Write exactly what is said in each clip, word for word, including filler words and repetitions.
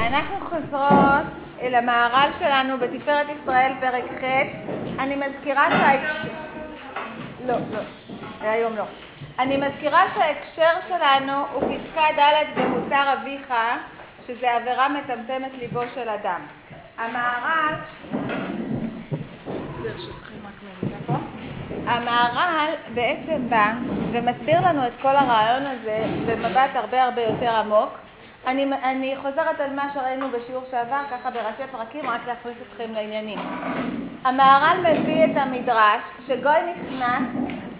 אנחנו חוזרות אל המהר"ל שלנו בתפארת ישראל פרק ח'. אני מזכירה שההקשר... לא, לא, היום לא. אני מזכירה שההקשר שלנו הוא פסקה ד' במותר אביך, שזה עבירה מטמטמת ליבו של אדם. המהר"ל... ברשותכם רק מריצה פה. המהר"ל בעצם בא ומסביר לנו את כל הרעיון הזה במבט הרבה הרבה יותר עמוק. אני, אני חוזרת על מה שראינו בשיעור שעבר, ככה בראשי פרקים, רק להכניס אתכם לעניינים. המהר"ל מביא את המדרש שגוי נכנס,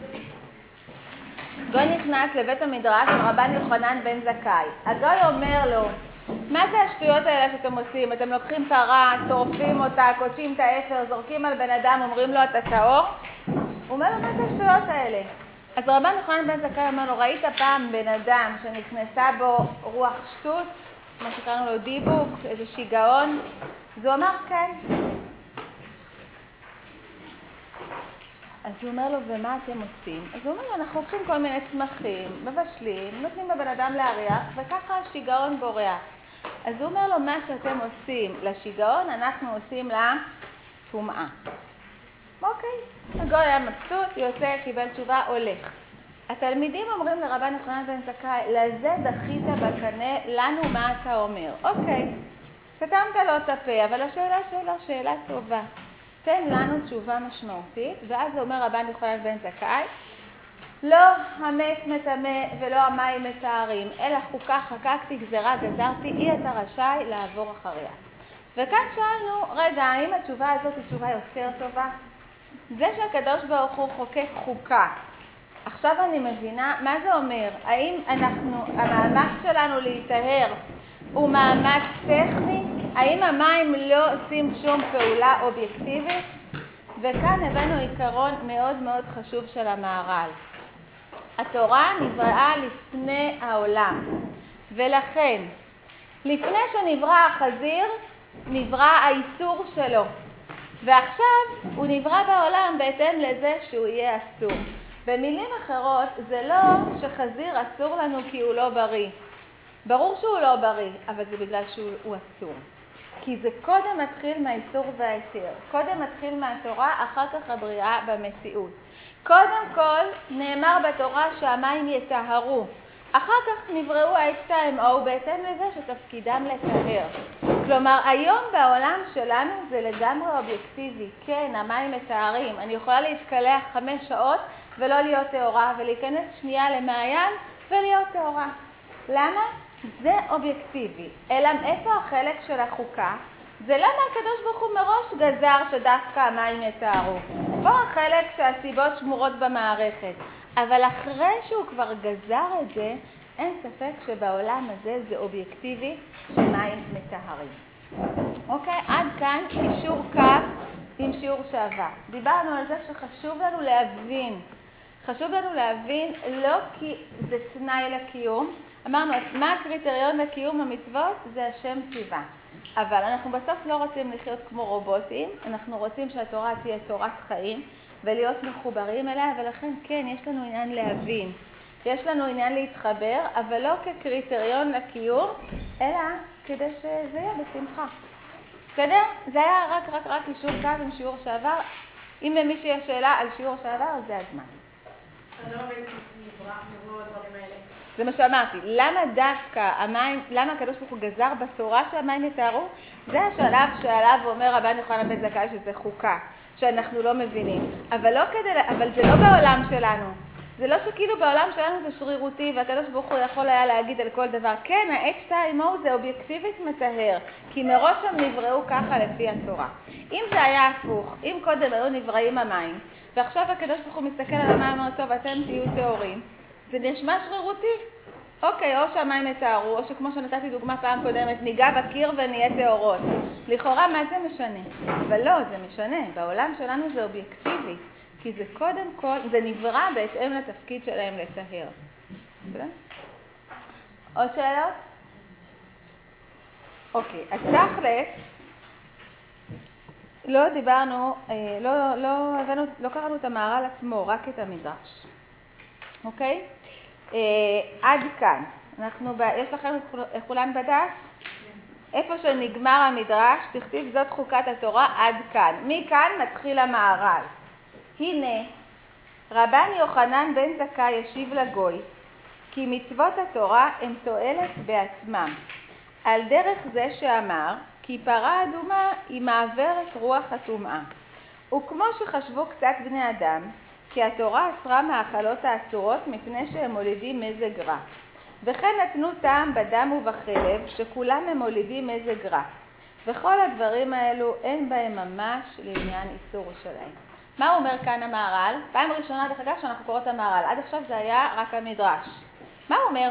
גוי נכנס לבית המדרש של רבן יוחנן בן זכאי. הגוי אומר לו, מה זה השטויות האלה שאתם עושים? אתם לוקחים פרה, שורפים אותה, קודשים את האפר, זורקים על בן אדם, אומרים לו אתה טהור? הוא אומר לו, מה זה השטויות האלה? אז רבן יוחנן בן זכאי אומר לו, ראית פעם בן אדם שנכנסה בו רוח שטות, מה שקראנו לו דיבוק, איזה שיגעון? אז הוא אמר כן. אז הוא אומר לו, ומה אתם עושים? אז הוא אומר לו, אנחנו לוקחים כל מיני צמחים, מבשלים, נותנים לבן אדם להריח, וככה השיגעון בורח. אז הוא אומר לו, מה שאתם עושים לשיגעון, אנחנו עושים לטומאה. אוקיי, הגוי היה מבסוט, יוצא, קיבל תשובה, הולך. התלמידים אומרים לרבן יוחנן בן זכאי, לזה דחית בקנה, לנו מה אתה אומר? אוקיי, סתמת לו את הפה, אבל השאלה שלו שאלה טובה. תן לנו תשובה משמעותית, ואז אומר רבן יוחנן בן זכאי, לא המת מטמא ולא המים מטהרים, אלא חוקה חקקתי, גזרה גזרתי, אי אתה רשאי לעבור אחריה. וכאן שאלנו, רגע, האם התשובה הזאת היא תשובה יותר טובה? זה שהקדוש ברוך הוא חוקק חוקה. עכשיו אני מבינה, מה זה אומר? האם אנחנו, המאמץ שלנו להיטהר הוא מאמץ טכני? האם המים לא עושים שום פעולה אובייקטיבית? וכאן הבאנו עיקרון מאוד מאוד חשוב של המהר"ל. התורה נבראה לפני העולם, ולכן לפני שנברא החזיר נברא האיסור שלו, ועכשיו הוא נברא בעולם בהתאם לזה שהוא יהיה אסור. במילים אחרות, זה לא שחזיר אסור לנו כי הוא לא בריא. ברור שהוא לא בריא, אבל זה בגלל שהוא אסור. כי זה קודם מתחיל מהאיסור וההיתר. קודם מתחיל מהתורה, אחר כך הבריאה במציאות. קודם כל נאמר בתורה שהמים יטהרו. אחר כך נבראו ה-אייץ' טו או בהתאם לזה שתפקידם לטהר. כלומר, היום בעולם שלנו זה לגמרי אובייקטיבי. כן, המים מטהרים. אני יכולה להתקלח חמש שעות ולא להיות טהורה, ולהיכנס שנייה למעיין ולהיות טהורה. למה? זה אובייקטיבי. אלא איפה החלק של החוקה? זה למה הקדוש ברוך הוא מראש גזר שדווקא המים יטהרו. פה החלק שהסיבות שמורות במערכת. אבל אחרי שהוא כבר גזר את זה, אין ספק שבעולם הזה זה אובייקטיבי שמים מטהרים. אוקיי? עד כאן אישור קו עם שיעור שעבר. דיברנו על זה שחשוב לנו להבין. חשוב לנו להבין לא כי זה תנאי לקיום. אמרנו, מה הקריטריון לקיום המצוות? זה השם ציווה. אבל אנחנו בסוף לא רוצים לחיות כמו רובוטים. אנחנו רוצים שהתורה תהיה תורת חיים ולהיות מחוברים אליה, ולכן כן, יש לנו עניין להבין. יש לנו עניין להתחבר, אבל לא כקריטריון לקיום, אלא כדי שזה יהיה בשמחה. בסדר? זה היה רק, רק, רק אישור קו עם שיעור שעבר. אם למישהו יש שאלה על שיעור שעבר, אז זה הזמן. אני לא מבין נברא, נברא הדברים האלה. זה מה שאמרתי. למה דווקא המים, למה הקדוש ברוך הוא גזר בתורה שהמים יטהרו? זה השלב שעליו אומר רבן יוחנן בן זכאי שזה חוקה, שאנחנו לא מבינים. אבל לא כדי, אבל זה לא בעולם שלנו. זה לא שכאילו בעולם שלנו זה שרירותי, והקדוש ברוך הוא יכול היה להגיד על כל דבר. כן, ה-אייץ' טו או זה אובייקטיבית מטהר, כי מראש הם נבראו ככה לפי התורה. אם זה היה הפוך, אם קודם היו נבראים המים, ועכשיו הקדוש ברוך הוא מסתכל על המים ואומר, טוב, אתם תהיו טהורים, זה נשמע שרירותי. אוקיי, או שהמים יטהרו, או שכמו שנתתי דוגמה פעם קודמת, ניגע בקיר ונהיה טהורות. לכאורה, מה זה משנה? אבל לא, זה משנה. בעולם שלנו זה אובייקטיבי. כי זה קודם כל, זה נברא בהתאם לתפקיד שלהם לטהר. עוד שאלות? אוקיי, אז תכלס, לא דיברנו, לא, לא, הבאנו, לא קראנו את המהר"ל עצמו, רק את המדרש. אוקיי? עד כאן. אנחנו, יש לכם את כולן בדף? איפה שנגמר המדרש, תכתיב זאת חוקת התורה עד כאן. מכאן מתחיל המהר"ל. הנה, רבן יוחנן בן זכאי ישיב לגוי, כי מצוות התורה הן תועלת בעצמם. על דרך זה שאמר, כי פרה אדומה היא מעברת רוח הטומאה. וכמו שחשבו קצת בני אדם, כי התורה אסרה מאכלות האסורות מפני שהם מולידים מזג רע. וכן נתנו טעם בדם ובחלב, שכולם הם מולידים מזג רע. וכל הדברים האלו אין בהם ממש לעניין איסור שלהם. מה הוא אומר כאן המהר"ל? פעם ראשונה דרך אגב שאנחנו קוראות המהר"ל. עד עכשיו זה היה רק המדרש. מה הוא אומר?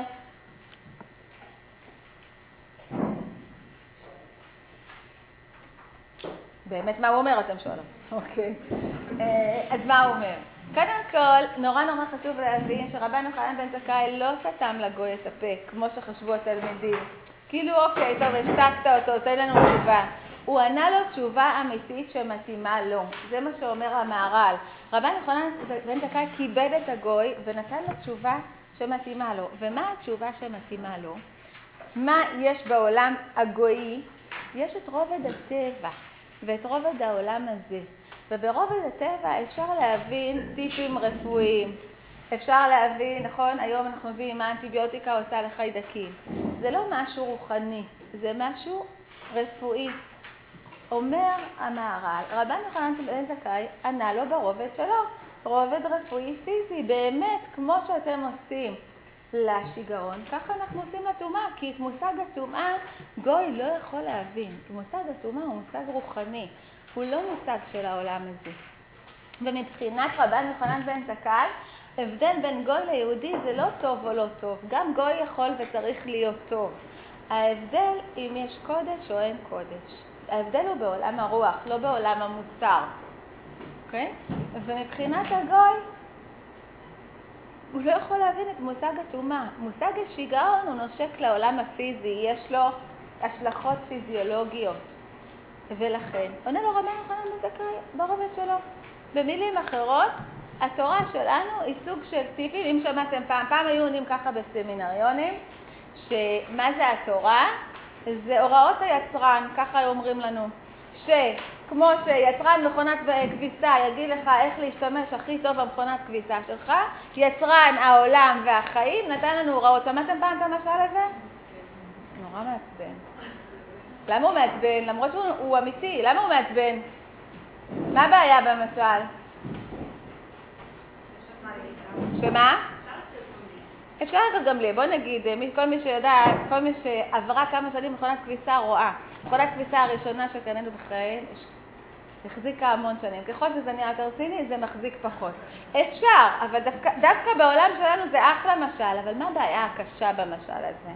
באמת מה הוא אומר אתם שואלות? אוקיי. אז מה הוא אומר? קודם כל, נורא נורא חשוב להבין שרבן יוחנן בן זכאי לא סתם לגוי את הפה, כמו שחשבו התלמידים. כאילו, אוקיי, טוב, השתקת אותו, תן לנו תשובה. הוא ענה לו תשובה אמיתית שמתאימה לו. זה מה שאומר המהר"ל. רבן יוחנן בן זכאי כיבד את הגוי ונתן לו תשובה שמתאימה לו. ומה התשובה שמתאימה לו? מה יש בעולם הגוי? יש את רובד הטבע ואת רובד העולם הזה. וברובד הטבע אפשר להבין טיפים רפואיים. אפשר להבין, נכון, היום אנחנו מבינים מה האנטיביוטיקה עושה לחיידקים. זה לא משהו רוחני, זה משהו רפואי. אומר המהר"ל, רבן יוחנן בן זכאי ענה לו ברובד שלו, רובד רפואי פיזי, באמת, כמו שאתם עושים לשיגעון, ככה אנחנו עושים לטומאה, כי את מושג הטומאה גוי לא יכול להבין. מושג הטומאה הוא מושג רוחני, הוא לא מושג של העולם הזה. ומבחינת רבן יוחנן בן זכאי, הבדל בין גוי ליהודי זה לא טוב או לא טוב, גם גוי יכול וצריך להיות טוב. ההבדל אם יש קודש או אין קודש. ההבדל הוא בעולם הרוח, לא בעולם המוסר. אוקיי? ומבחינת הגוי, הוא לא יכול להבין את מושג הטומאה. מושג השיגעון הוא נושק לעולם הפיזי, יש לו השלכות פיזיולוגיות. ולכן, עונה לו רבן יוחנן בן זכאי ברובד שלו. במילים אחרות, התורה שלנו היא סוג של טיפים, אם שמעתם פעם, פעם היו עונים ככה בסמינריונים, שמה זה התורה? זה הוראות היצרן, ככה אומרים לנו, שכמו שיצרן מכונת כביסה יגיד לך איך להשתמש הכי טוב במכונת כביסה שלך, יצרן העולם והחיים נתן לנו הוראות. שמעתם פעם את המשל הזה? נורא מעצבן. למה הוא מעצבן? למרות שהוא אמיתי, למה הוא מעצבן? מה הבעיה במשל? שמה? אפשר לעשות גם לי, בוא נגיד, כל מי שיודעת, כל מי שעברה כמה שנים מכונת כביסה רואה. מכונת כביסה הראשונה שקנינו בחיים, החזיקה המון שנים. ככל שזה נהיה יותר ציני, זה מחזיק פחות. אפשר, אבל דווקא, דווקא בעולם שלנו זה אחלה משל, אבל מה הבעיה הקשה במשל הזה?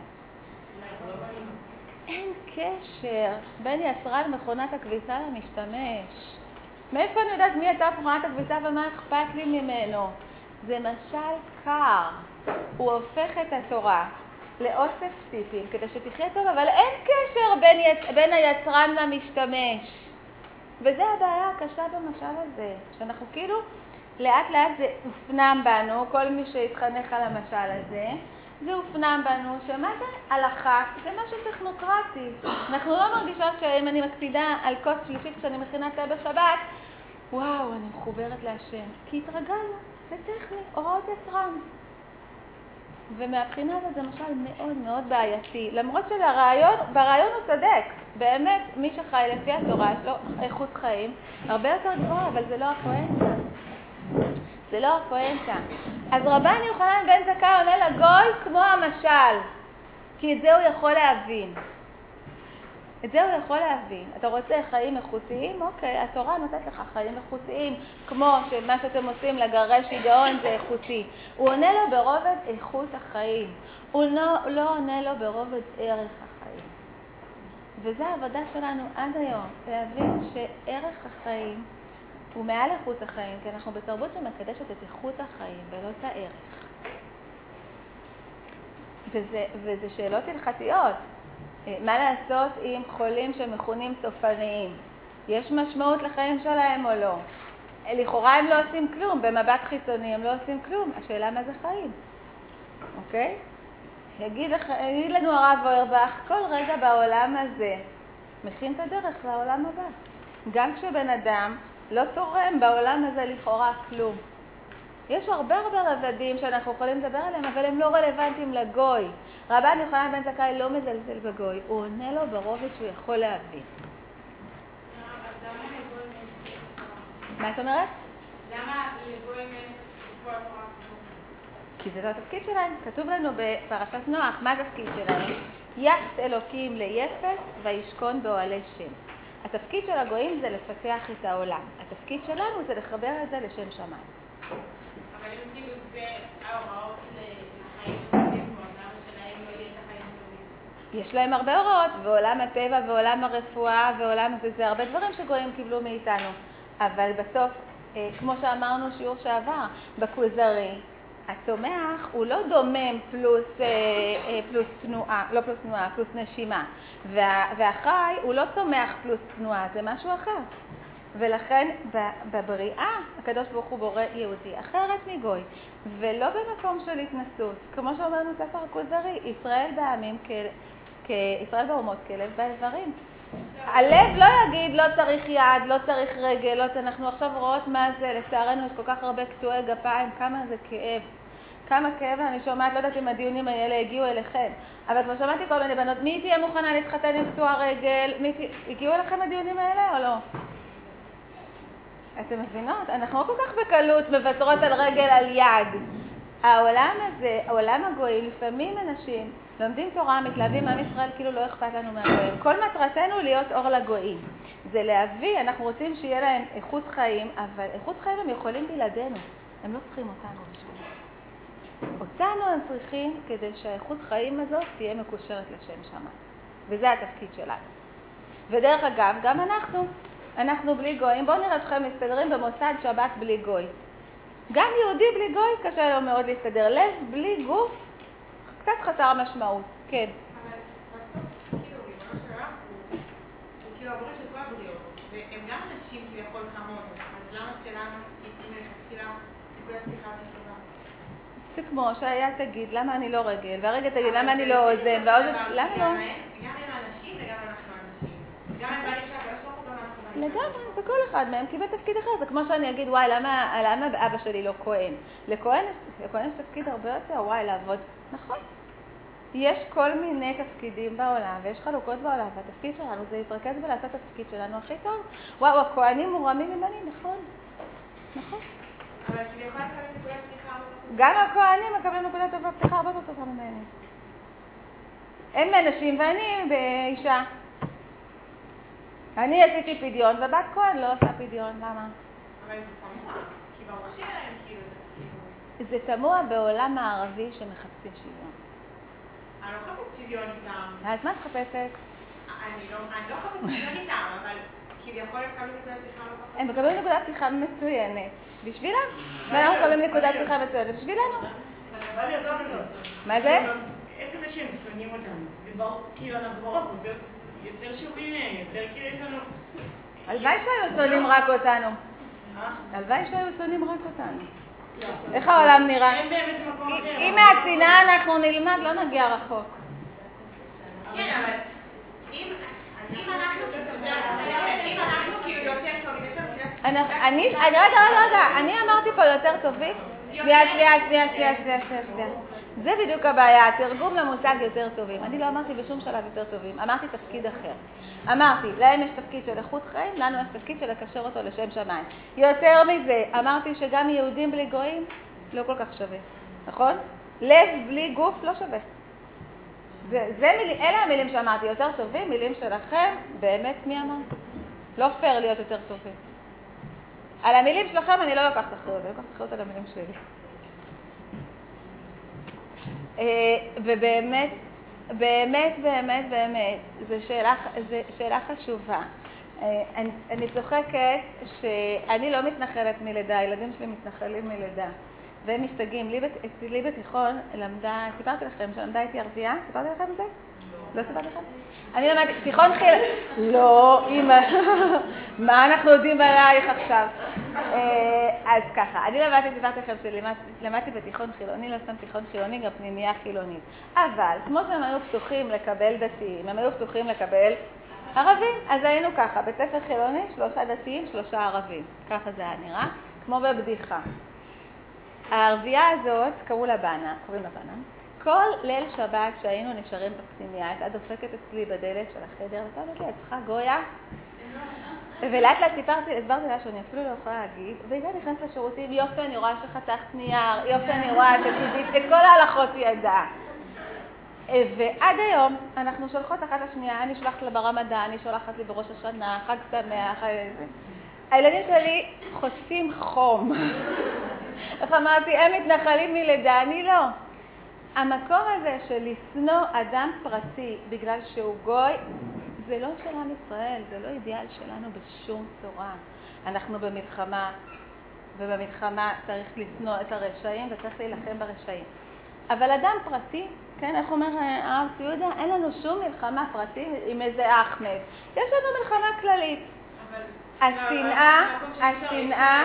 אין קשר בין יצרן מכונת הכביסה למשתמש. מאיפה אני יודעת מי יצר מכונת הכביסה ומה אכפת לי ממנו? זה משל קר. הוא הופך את התורה לאוסף טיפים כדי שתחיה טוב, אבל אין קשר בין, יצ... בין היצרן למשתמש. וזה הבעיה הקשה במשל הזה, שאנחנו כאילו לאט לאט זה הופנם בנו, כל מי שהתחנך על המשל הזה, זה הופנם בנו, שמה זה הלכה? זה משהו טכנוקרטי. אנחנו לא מרגישות שאם אני מקפידה על כוס שלישית כשאני מכינה תה בשבת, וואו, אני מחוברת להשם. כי התרגלנו, זה טכני, הוראות יצרן. ומהבחינה הזאת זה משל מאוד מאוד בעייתי. למרות שלרעיון, ברעיון הוא צדק. באמת, מי שחי לפי התורה יש לו איכות חיים הרבה יותר גבוהה, אבל זה לא הפואנטה. זה לא הפואנטה. אז רבן יוחנן בן זכאי עונה לגוי כמו המשל. כי את זה הוא יכול להבין. את זה הוא יכול להבין. אתה רוצה חיים איכותיים? אוקיי, התורה נותנת לך חיים איכותיים, כמו שמה שאתם עושים לגרש שיגעון זה איכותי. הוא עונה לו ברובד איכות החיים. הוא לא, לא עונה לו ברובד ערך החיים. וזו העבודה שלנו עד היום, להבין שערך החיים הוא מעל איכות החיים, כי אנחנו בתרבות שמקדשת את איכות החיים ולא את הערך. וזה, וזה שאלות הלכתיות. מה לעשות עם חולים שמכונים סופניים? יש משמעות לחיים שלהם או לא? לכאורה הם לא עושים כלום, במבט חיצוני הם לא עושים כלום. השאלה מה זה חיים? אוקיי? יגיד, לך, יגיד לנו הרב אוירבך, כל רגע בעולם הזה מכין את הדרך לעולם הבא. גם כשבן אדם לא תורם בעולם הזה לכאורה כלום. יש הרבה הרבה רבדים שאנחנו יכולים לדבר עליהם, אבל הם לא רלוונטיים לגוי. רבן יוחנן בן זכאי לא מזלזל בגוי, הוא עונה לו ברובד שהוא יכול להבין. מה את אומרת? למה לגויים אין לקבוע תורה? כי זה לא התפקיד שלהם. כתוב לנו בפרשת נוח, מה התפקיד שלהם? יחס אלוקים ליפת וישכון באוהלי שם. התפקיד של הגויים זה לפתח את העולם. התפקיד שלנו זה לחבר את זה לשם שמיים. אבל אם כאילו זה ההוראות לחיים טובים, בעולם שלהם לא יהיה את החיים טובים. יש להם הרבה הוראות, ועולם הטבע ועולם הרפואה ועולם זה, זה הרבה דברים שגויים קיבלו מאיתנו. אבל בסוף, כמו שאמרנו שיעור שעבר, בכוזרי, הצומח הוא לא דומם פלוס, פלוס תנועה, לא פלוס תנועה, פלוס נשימה. וה, והחי הוא לא צומח פלוס תנועה, זה משהו אחר. ולכן בבריאה הקדוש ברוך הוא בורא יהודי אחרת מגוי, ולא במקום של התנסות. כמו שאומרנו ספר הכוזרי, ישראל בעמים, ישראל באומות כלב באיברים. הלב לא יגיד לא צריך יד, לא צריך רגל, לא, אנחנו עכשיו רואות מה זה, לצערנו יש כל כך הרבה קטועי גפיים, כמה זה כאב. כמה כאב אני שומעת, לא יודעת אם הדיונים האלה הגיעו אליכם, אבל כבר שמעתי כל מיני בנות, מי תהיה מוכנה להתחתן עם קטוע רגל? מי ת... הגיעו אליכם הדיונים האלה או לא? אתם מבינות? אנחנו לא כל כך בקלות מבשרות על רגל, על יד. העולם הזה, העולם הגוי, לפעמים אנשים לומדים תורה, מתלהבים עם ישראל, כאילו לא אכפת לנו מהגויים. כל מטרתנו להיות אור לגויים. זה להביא, אנחנו רוצים שיהיה להם איכות חיים, אבל איכות חיים הם יכולים בלעדינו. הם לא צריכים אותנו בשביל. אותנו הם צריכים כדי שהאיכות חיים הזאת תהיה מקושרת לשם שמיים. וזה התפקיד שלנו. ודרך אגב, גם אנחנו, אנחנו בלי גויים. בואו נראה אתכם מסתדרים במוסד שבת בלי גוי. גם יהודי בלי גוי קשה לו מאוד להסתדר. לב בלי גוף, קצת חסר משמעות. כן. אבל בסוף, כאילו, ריבונו של עולם, הוא כאילו הבורא של כל הבריאות, והם גם אנשים כביכול כמונו, אז למה שלנו, אם מלכתחילה, נקודת פתיחה וחשובה? זה כמו שהיה תגיד, למה אני לא רגל, והרגל תגיד, למה אני לא אוזן, והאוזן, למה לא? גם הם אנשים וגם אנחנו אנשים. גם הם באים שם, ויש לא גם אנחנו באים שם. לגמרי, וכל אחד מהם קיבל תפקיד אחר. זה כמו שאני אגיד, וואי, למה, למה אבא שלי לא כהן? לכהן, לכהן יש תפקיד הרבה יותר, וואי, לעבוד. נכון. יש כל מיני תפקידים בעולם, ויש חלוקות בעולם, והתפקיד שלנו זה להתרכז ולעשות את התפקיד שלנו הכי טוב. וואו, הכהנים מורמים ממני, נכון. נכון. אבל כביכול מקבלים נקודת פתיחה. גם הכהנים מקבלים נקודת פתיחה הרבה יותר טובה ממני. הם אנשים ואני באישה. אני עשיתי פדיון, ובת כהן לא עושה פדיון. למה? אבל זה תמוה, כי ברור שלהם כאילו זה כאילו... זה תמוה בעולם הערבי שמחפשים שוויון. אני לא חפש שוויון איתם. אז מה את חפשת? אני לא חפש שוויון איתם, אבל כביכול הם מקבלים נקודת פתיחה לא פחות. הם מקבלים נקודת פתיחה מצוינת. בשבילם? ואנחנו מקבלים נקודת פתיחה מצוינת. בשבילנו. בא לי יותר מזה. מה זה? עצם זה שהם שונאים אותנו. כאילו אנחנו ברוב יותר שווים מהם, יותר כאילו יש לנו... הלוואי שהיו שונאים רק אותנו. אה? הלוואי שהיו שונאים רק אותנו. איך העולם נראה? הם באמת במקום אחר. אם מהצנעה אנחנו נלמד, לא נגיע רחוק. כן, אבל אם אנחנו אם אנחנו כאילו יותר טובים, יש לנו... אני, רגע, רגע, רגע, אני אמרתי פה יותר טובים. שנייה, שנייה, שנייה, שנייה, שנייה, שנייה. זה בדיוק הבעיה, התרגום למושג יותר טובים. אני לא אמרתי בשום שלב יותר טובים, אמרתי תפקיד אחר. אמרתי, להם יש תפקיד של איכות חיים, לנו יש תפקיד של לקשר אותו לשם שמיים. יותר מזה, אמרתי שגם יהודים בלי גויים לא כל כך שווה, נכון? לב בלי גוף לא שווה. זה, זה מיל, אלה המילים שאמרתי, יותר טובים, מילים שלכם, באמת מי אמר? לא פייר להיות יותר טובים. על המילים שלכם אני לא לוקחת אחריות, אני לוקחת אחריות על המילים שלי. ובאמת, באמת, באמת, באמת, זו שאלה, זו שאלה חשובה. אני, אני צוחקת שאני לא מתנחלת מלידה, הילדים שלי מתנחלים מלידה. והם משתגעים. לי, לי בתיכון למדה, סיפרתי לכם שלמדה איתי ערבייה? סיפרתי לכם את זה? לא סיפרתי לכם? אני למדתי, תיכון חיל... לא, אמא... מה אנחנו יודעים עלייך עכשיו? אז ככה, אני למדתי, סיפרתי לכם שלמדתי בתיכון חילוני, לא סתם תיכון חילוני, גם פנימייה חילונית. אבל, כמו שהם היו פתוחים לקבל דתיים, הם היו פתוחים לקבל ערבים. אז היינו ככה, בית ספר חילוני, שלושה דתיים, שלושה ערבים. ככה זה היה נראה, כמו בבדיחה. הערבייה הזאת, קראו לה בנה, קוראים לה בנה. כל ליל שבת שהיינו נשארים בפנימיה, הייתה דופקת אצלי בדלת של החדר, ואתה אומרת לי, את צריכה גויה? ולאט לאט סיפרתי, הסברתי לה שאני אפילו לא יכולה להגיד, והיא נכנסת לשירותים, יופי, אני רואה שחתכת נייר, יופי, אני רואה שתדעית, את כל ההלכות היא ידעה. ועד היום אנחנו שולחות אחת לשנייה, אני שולחת לה ברמדאן, אני שולחת לי בראש השנה, חג שמח, הילדים שלי חוטפים חום. איך אמרתי, הם מתנחלים מלידה, אני לא. המקום הזה של לשנוא אדם פרטי בגלל שהוא גוי, זה לא של עם ישראל, זה לא אידיאל שלנו בשום צורה. אנחנו במלחמה, ובמלחמה צריך לשנוא את הרשעים וצריך להילחם ברשעים. אבל אדם פרטי, כן, איך אומר הרב צבי יהודה, אין לנו שום מלחמה פרטית עם איזה אחמד. יש לנו מלחמה כללית. השנאה, השנאה,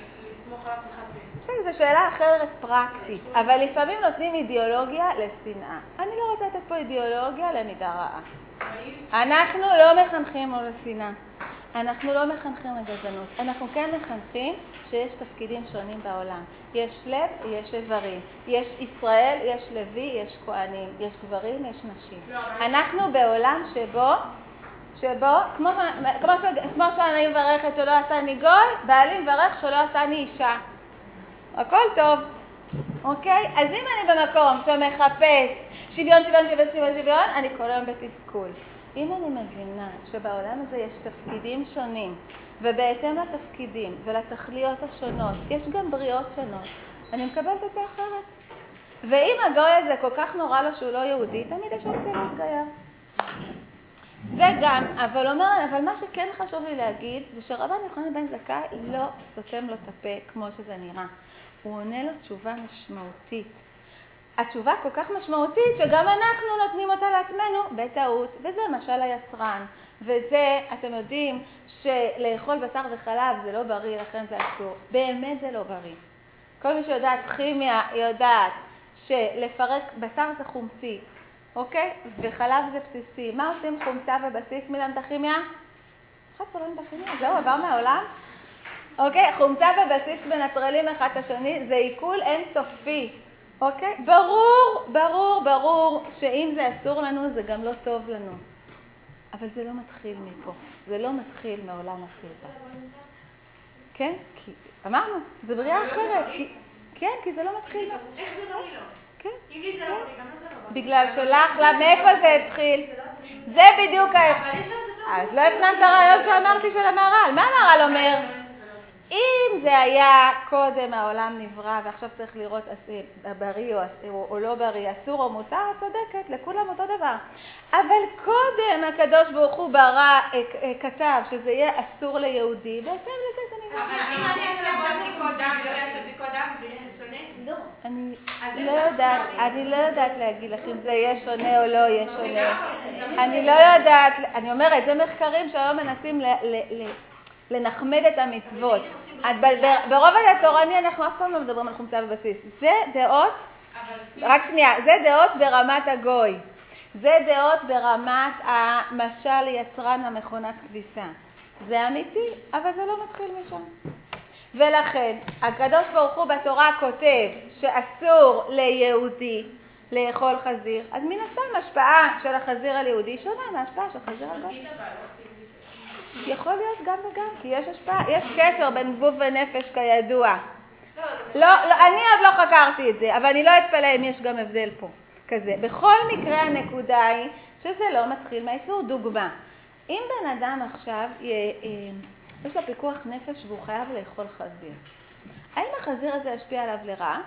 זו שאלה אחרת פרקטית, אבל לפעמים נותנים אידיאולוגיה לשנאה. אני לא רוצה לתת פה אידיאולוגיה למידה רעה. אנחנו לא מחנכים לו לשנאה. אנחנו לא מחנכים לגזענות. אנחנו כן מחנכים שיש תפקידים שונים בעולם. יש לב, יש איברים. יש ישראל, יש לוי, יש כהנים. יש גברים, יש נשים. אנחנו בעולם שבו, שבו, כמו, כמו, כמו שאני מברכת שלא עשני גוי, בעלי מברך שלא עשני אישה. הכל טוב, אוקיי? אז אם אני במקום שמחפש שוויון, שוויון, שוויון, שוויון, שוויון, אני כל היום בתסכול. אם אני מבינה שבעולם הזה יש תפקידים שונים, ובהתאם לתפקידים ולתכליות השונות, יש גם בריאות שונות, אני מקבלת את זה אחרת. ואם הגוי הזה כל כך נורא לו שהוא לא יהודי, תמיד יש אופציה להתגייר. זה גם, אבל אומר, אבל מה שכן חשוב לי להגיד, זה שרבן יוחנן בן זכאי לא סותם לו את הפה כמו שזה נראה. הוא עונה לו תשובה משמעותית. התשובה כל כך משמעותית שגם אנחנו נותנים אותה לעצמנו בטעות, וזה משל היצרן. וזה, אתם יודעים, שלאכול בשר וחלב זה לא בריא, לכן זה אסור. באמת זה לא בריא. כל מי שיודעת כימיה יודעת שלפרק בשר זה חומצי, אוקיי? וחלב זה בסיסי. מה עושים חומצה ובסיס? מי למד הכימיה? אחד פה לא למד הכימיה, זהו, עבר מהעולם? אוקיי, חומצה ובסיס מנטרלים אחד את השני, זה עיכול אינסופי. אוקיי? ברור, ברור, ברור שאם זה אסור לנו, זה גם לא טוב לנו. אבל זה לא מתחיל מפה. זה לא מתחיל מעולם הטבע. כן? כי אמרנו, זה בריאה אחרת. כן, כי זה לא מתחיל. איך זה בריא לו? כן. אם לי זה לא בריא, גם לא זה לא בריא. בגלל שלך, מאיפה זה התחיל? זה בדיוק ה... אז לא הפנמת הרעיון שאמרתי של המהר"ל. מה המהר"ל אומר? אם זה היה קודם העולם נברא ועכשיו צריך לראות בריא או, או לא בריא, אסור או מותר, את צודקת, לכולם אותו דבר. אבל קודם הקדוש ברוך הוא ברא, כתב שזה יהיה אסור ליהודי, בהתאם לזה זה נברא. אבל אם אני אעשה בדיקות דם ולא אעשה בדיקות דם, זה יהיה שונה? לא. אני לא יודעת, אני לא יודעת להגיד לך אם זה יהיה שונה או לא יהיה שונה. אני לא יודעת, אני אומרת, זה מחקרים שהיום מנסים ל... ל לנחמד את המצוות. ברובד התורני אנחנו אף פעם לא מדברים על חומצה בבסיס. זה דעות, רק שנייה, זה דעות ברמת הגוי. זה דעות ברמת המשל יצרן המכונת כביסה. זה אמיתי, אבל זה לא מתחיל משם. ולכן, הקדוש ברוך הוא בתורה כותב שאסור ליהודי לאכול חזיר, אז מן הסתם השפעה של החזיר על יהודי שונה מהשפעה של חזיר על גוי. יכול להיות גם וגם, כי יש השפעה, יש קשר בין גוף ונפש כידוע. לא, לא, אני עוד לא חקרתי את זה, אבל אני לא אתפלא אם יש גם הבדל פה כזה. בכל מקרה הנקודה היא שזה לא מתחיל מהאיסור. דוגמה, אם בן אדם עכשיו יש לו פיקוח נפש והוא חייב לאכול חזיר, האם החזיר הזה ישפיע עליו לרעה?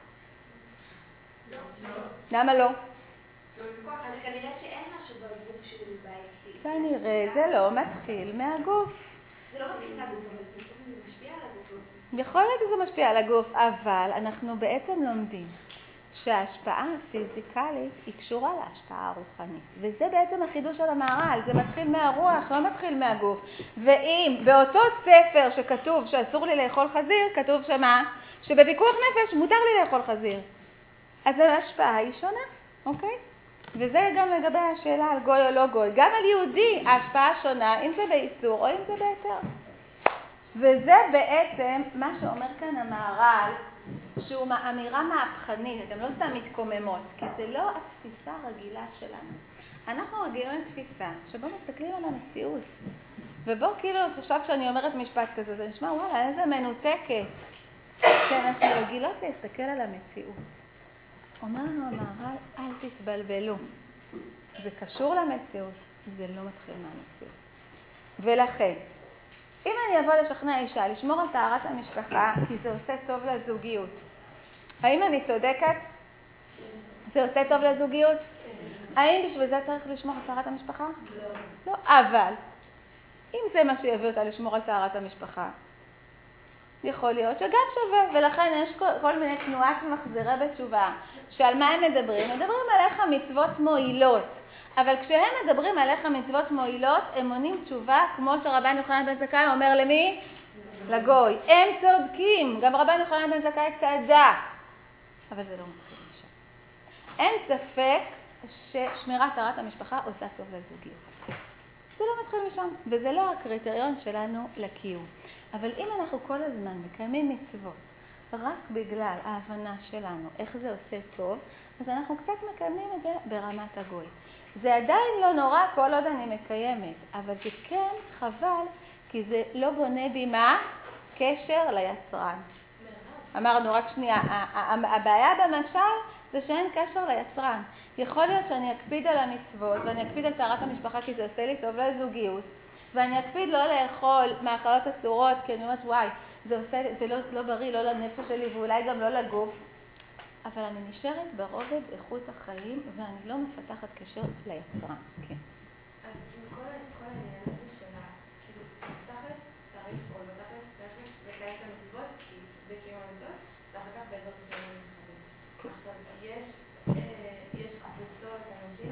לא. למה לא? אז כנראה שאין משהו בגוף שהוא בעייתי. כנראה זה לא מתחיל מהגוף. זה לא מתחיל מהגוף, אבל זה משפיע על הגוף. יכול להיות שזה משפיע על הגוף, אבל אנחנו בעצם לומדים שההשפעה הפיזיקלית היא קשורה להשפעה הרוחנית. וזה בעצם החידוש של המהר"ל, זה מתחיל מהרוח, לא מתחיל מהגוף. ואם באותו ספר שכתוב שאסור לי לאכול חזיר, כתוב שמה? שבפיקוח נפש מותר לי לאכול חזיר. אז ההשפעה היא שונה, אוקיי? וזה גם לגבי השאלה על גוי או לא גוי. גם על יהודי ההשפעה שונה, אם זה באיסור או אם זה בהיתר. וזה בעצם מה שאומר כאן המהר"ל, שהוא אמירה מהפכנית, אתם לא סתם מתקוממות, כי זה לא התפיסה הרגילה שלנו. אנחנו רגילים לתפיסה שבו מסתכלים על המציאות. ובו כאילו עכשיו כשאני אומרת משפט כזה, זה נשמע וואלה, איזה מנותקת. כי אנחנו רגילות להסתכל על המציאות. אומר לנו המהר"ל, אל תתבלבלו. זה קשור למציאות, זה לא מתחיל מהמציאות. ולכן, אם אני אבוא לשכנע אישה, לשמור על טהרת המשפחה, כי זה עושה טוב לזוגיות. האם אני צודקת? זה עושה טוב לזוגיות? האם בשביל זה צריך לשמור על טהרת המשפחה? לא. לא, אבל, אם זה מה שיביא אותה לשמור על טהרת המשפחה, יכול להיות שגם שווה, ולכן יש כל, כל מיני תנועת מחזירי בתשובה, שעל מה הם מדברים? מדברים על איך המצוות מועילות. אבל כשהם מדברים על איך המצוות מועילות, הם עונים תשובה, כמו שרבן יוחנן בן זכאי אומר למי? לגוי. הם צודקים, גם רבן יוחנן בן זכאי צדק. אבל זה לא מתחיל משם. אין ספק ששמירת טהרת המשפחה עושה טוב לזוגיות. זה לא מתחיל משם, וזה לא הקריטריון שלנו לקיום. אבל אם אנחנו כל הזמן מקיימים מצוות, רק בגלל ההבנה שלנו איך זה עושה טוב, אז אנחנו קצת מקיימים את זה ברמת הגוי. זה עדיין לא נורא כל עוד אני מקיימת, אבל זה כן חבל, כי זה לא בונה בי מה? קשר ליצרן. אמרנו רק שנייה, הבעיה במשל זה שאין קשר ליצרן. יכול להיות שאני אקפיד על המצוות ואני אקפיד על טהרת המשפחה כי זה עושה לי טוב לזוגיות, ואני אקפיד לא לאכול מאכלות אסורות כי אני אומרת וואי, זה, עושה, זה לא, לא בריא, לא לנפש שלי ואולי גם לא לגוף. אבל אני נשארת ברובד איכות החיים ואני לא מפתחת קשר ליצרן. כן. אז עם כל העניין הזה שלה, כאילו, תכלס צריך או לא תכלס, צריך לקיים את המצוות, כי זה קיום המצוות, ואחר כך בעזרת השם מתחברים. עכשיו, יש קבוצות, אנשים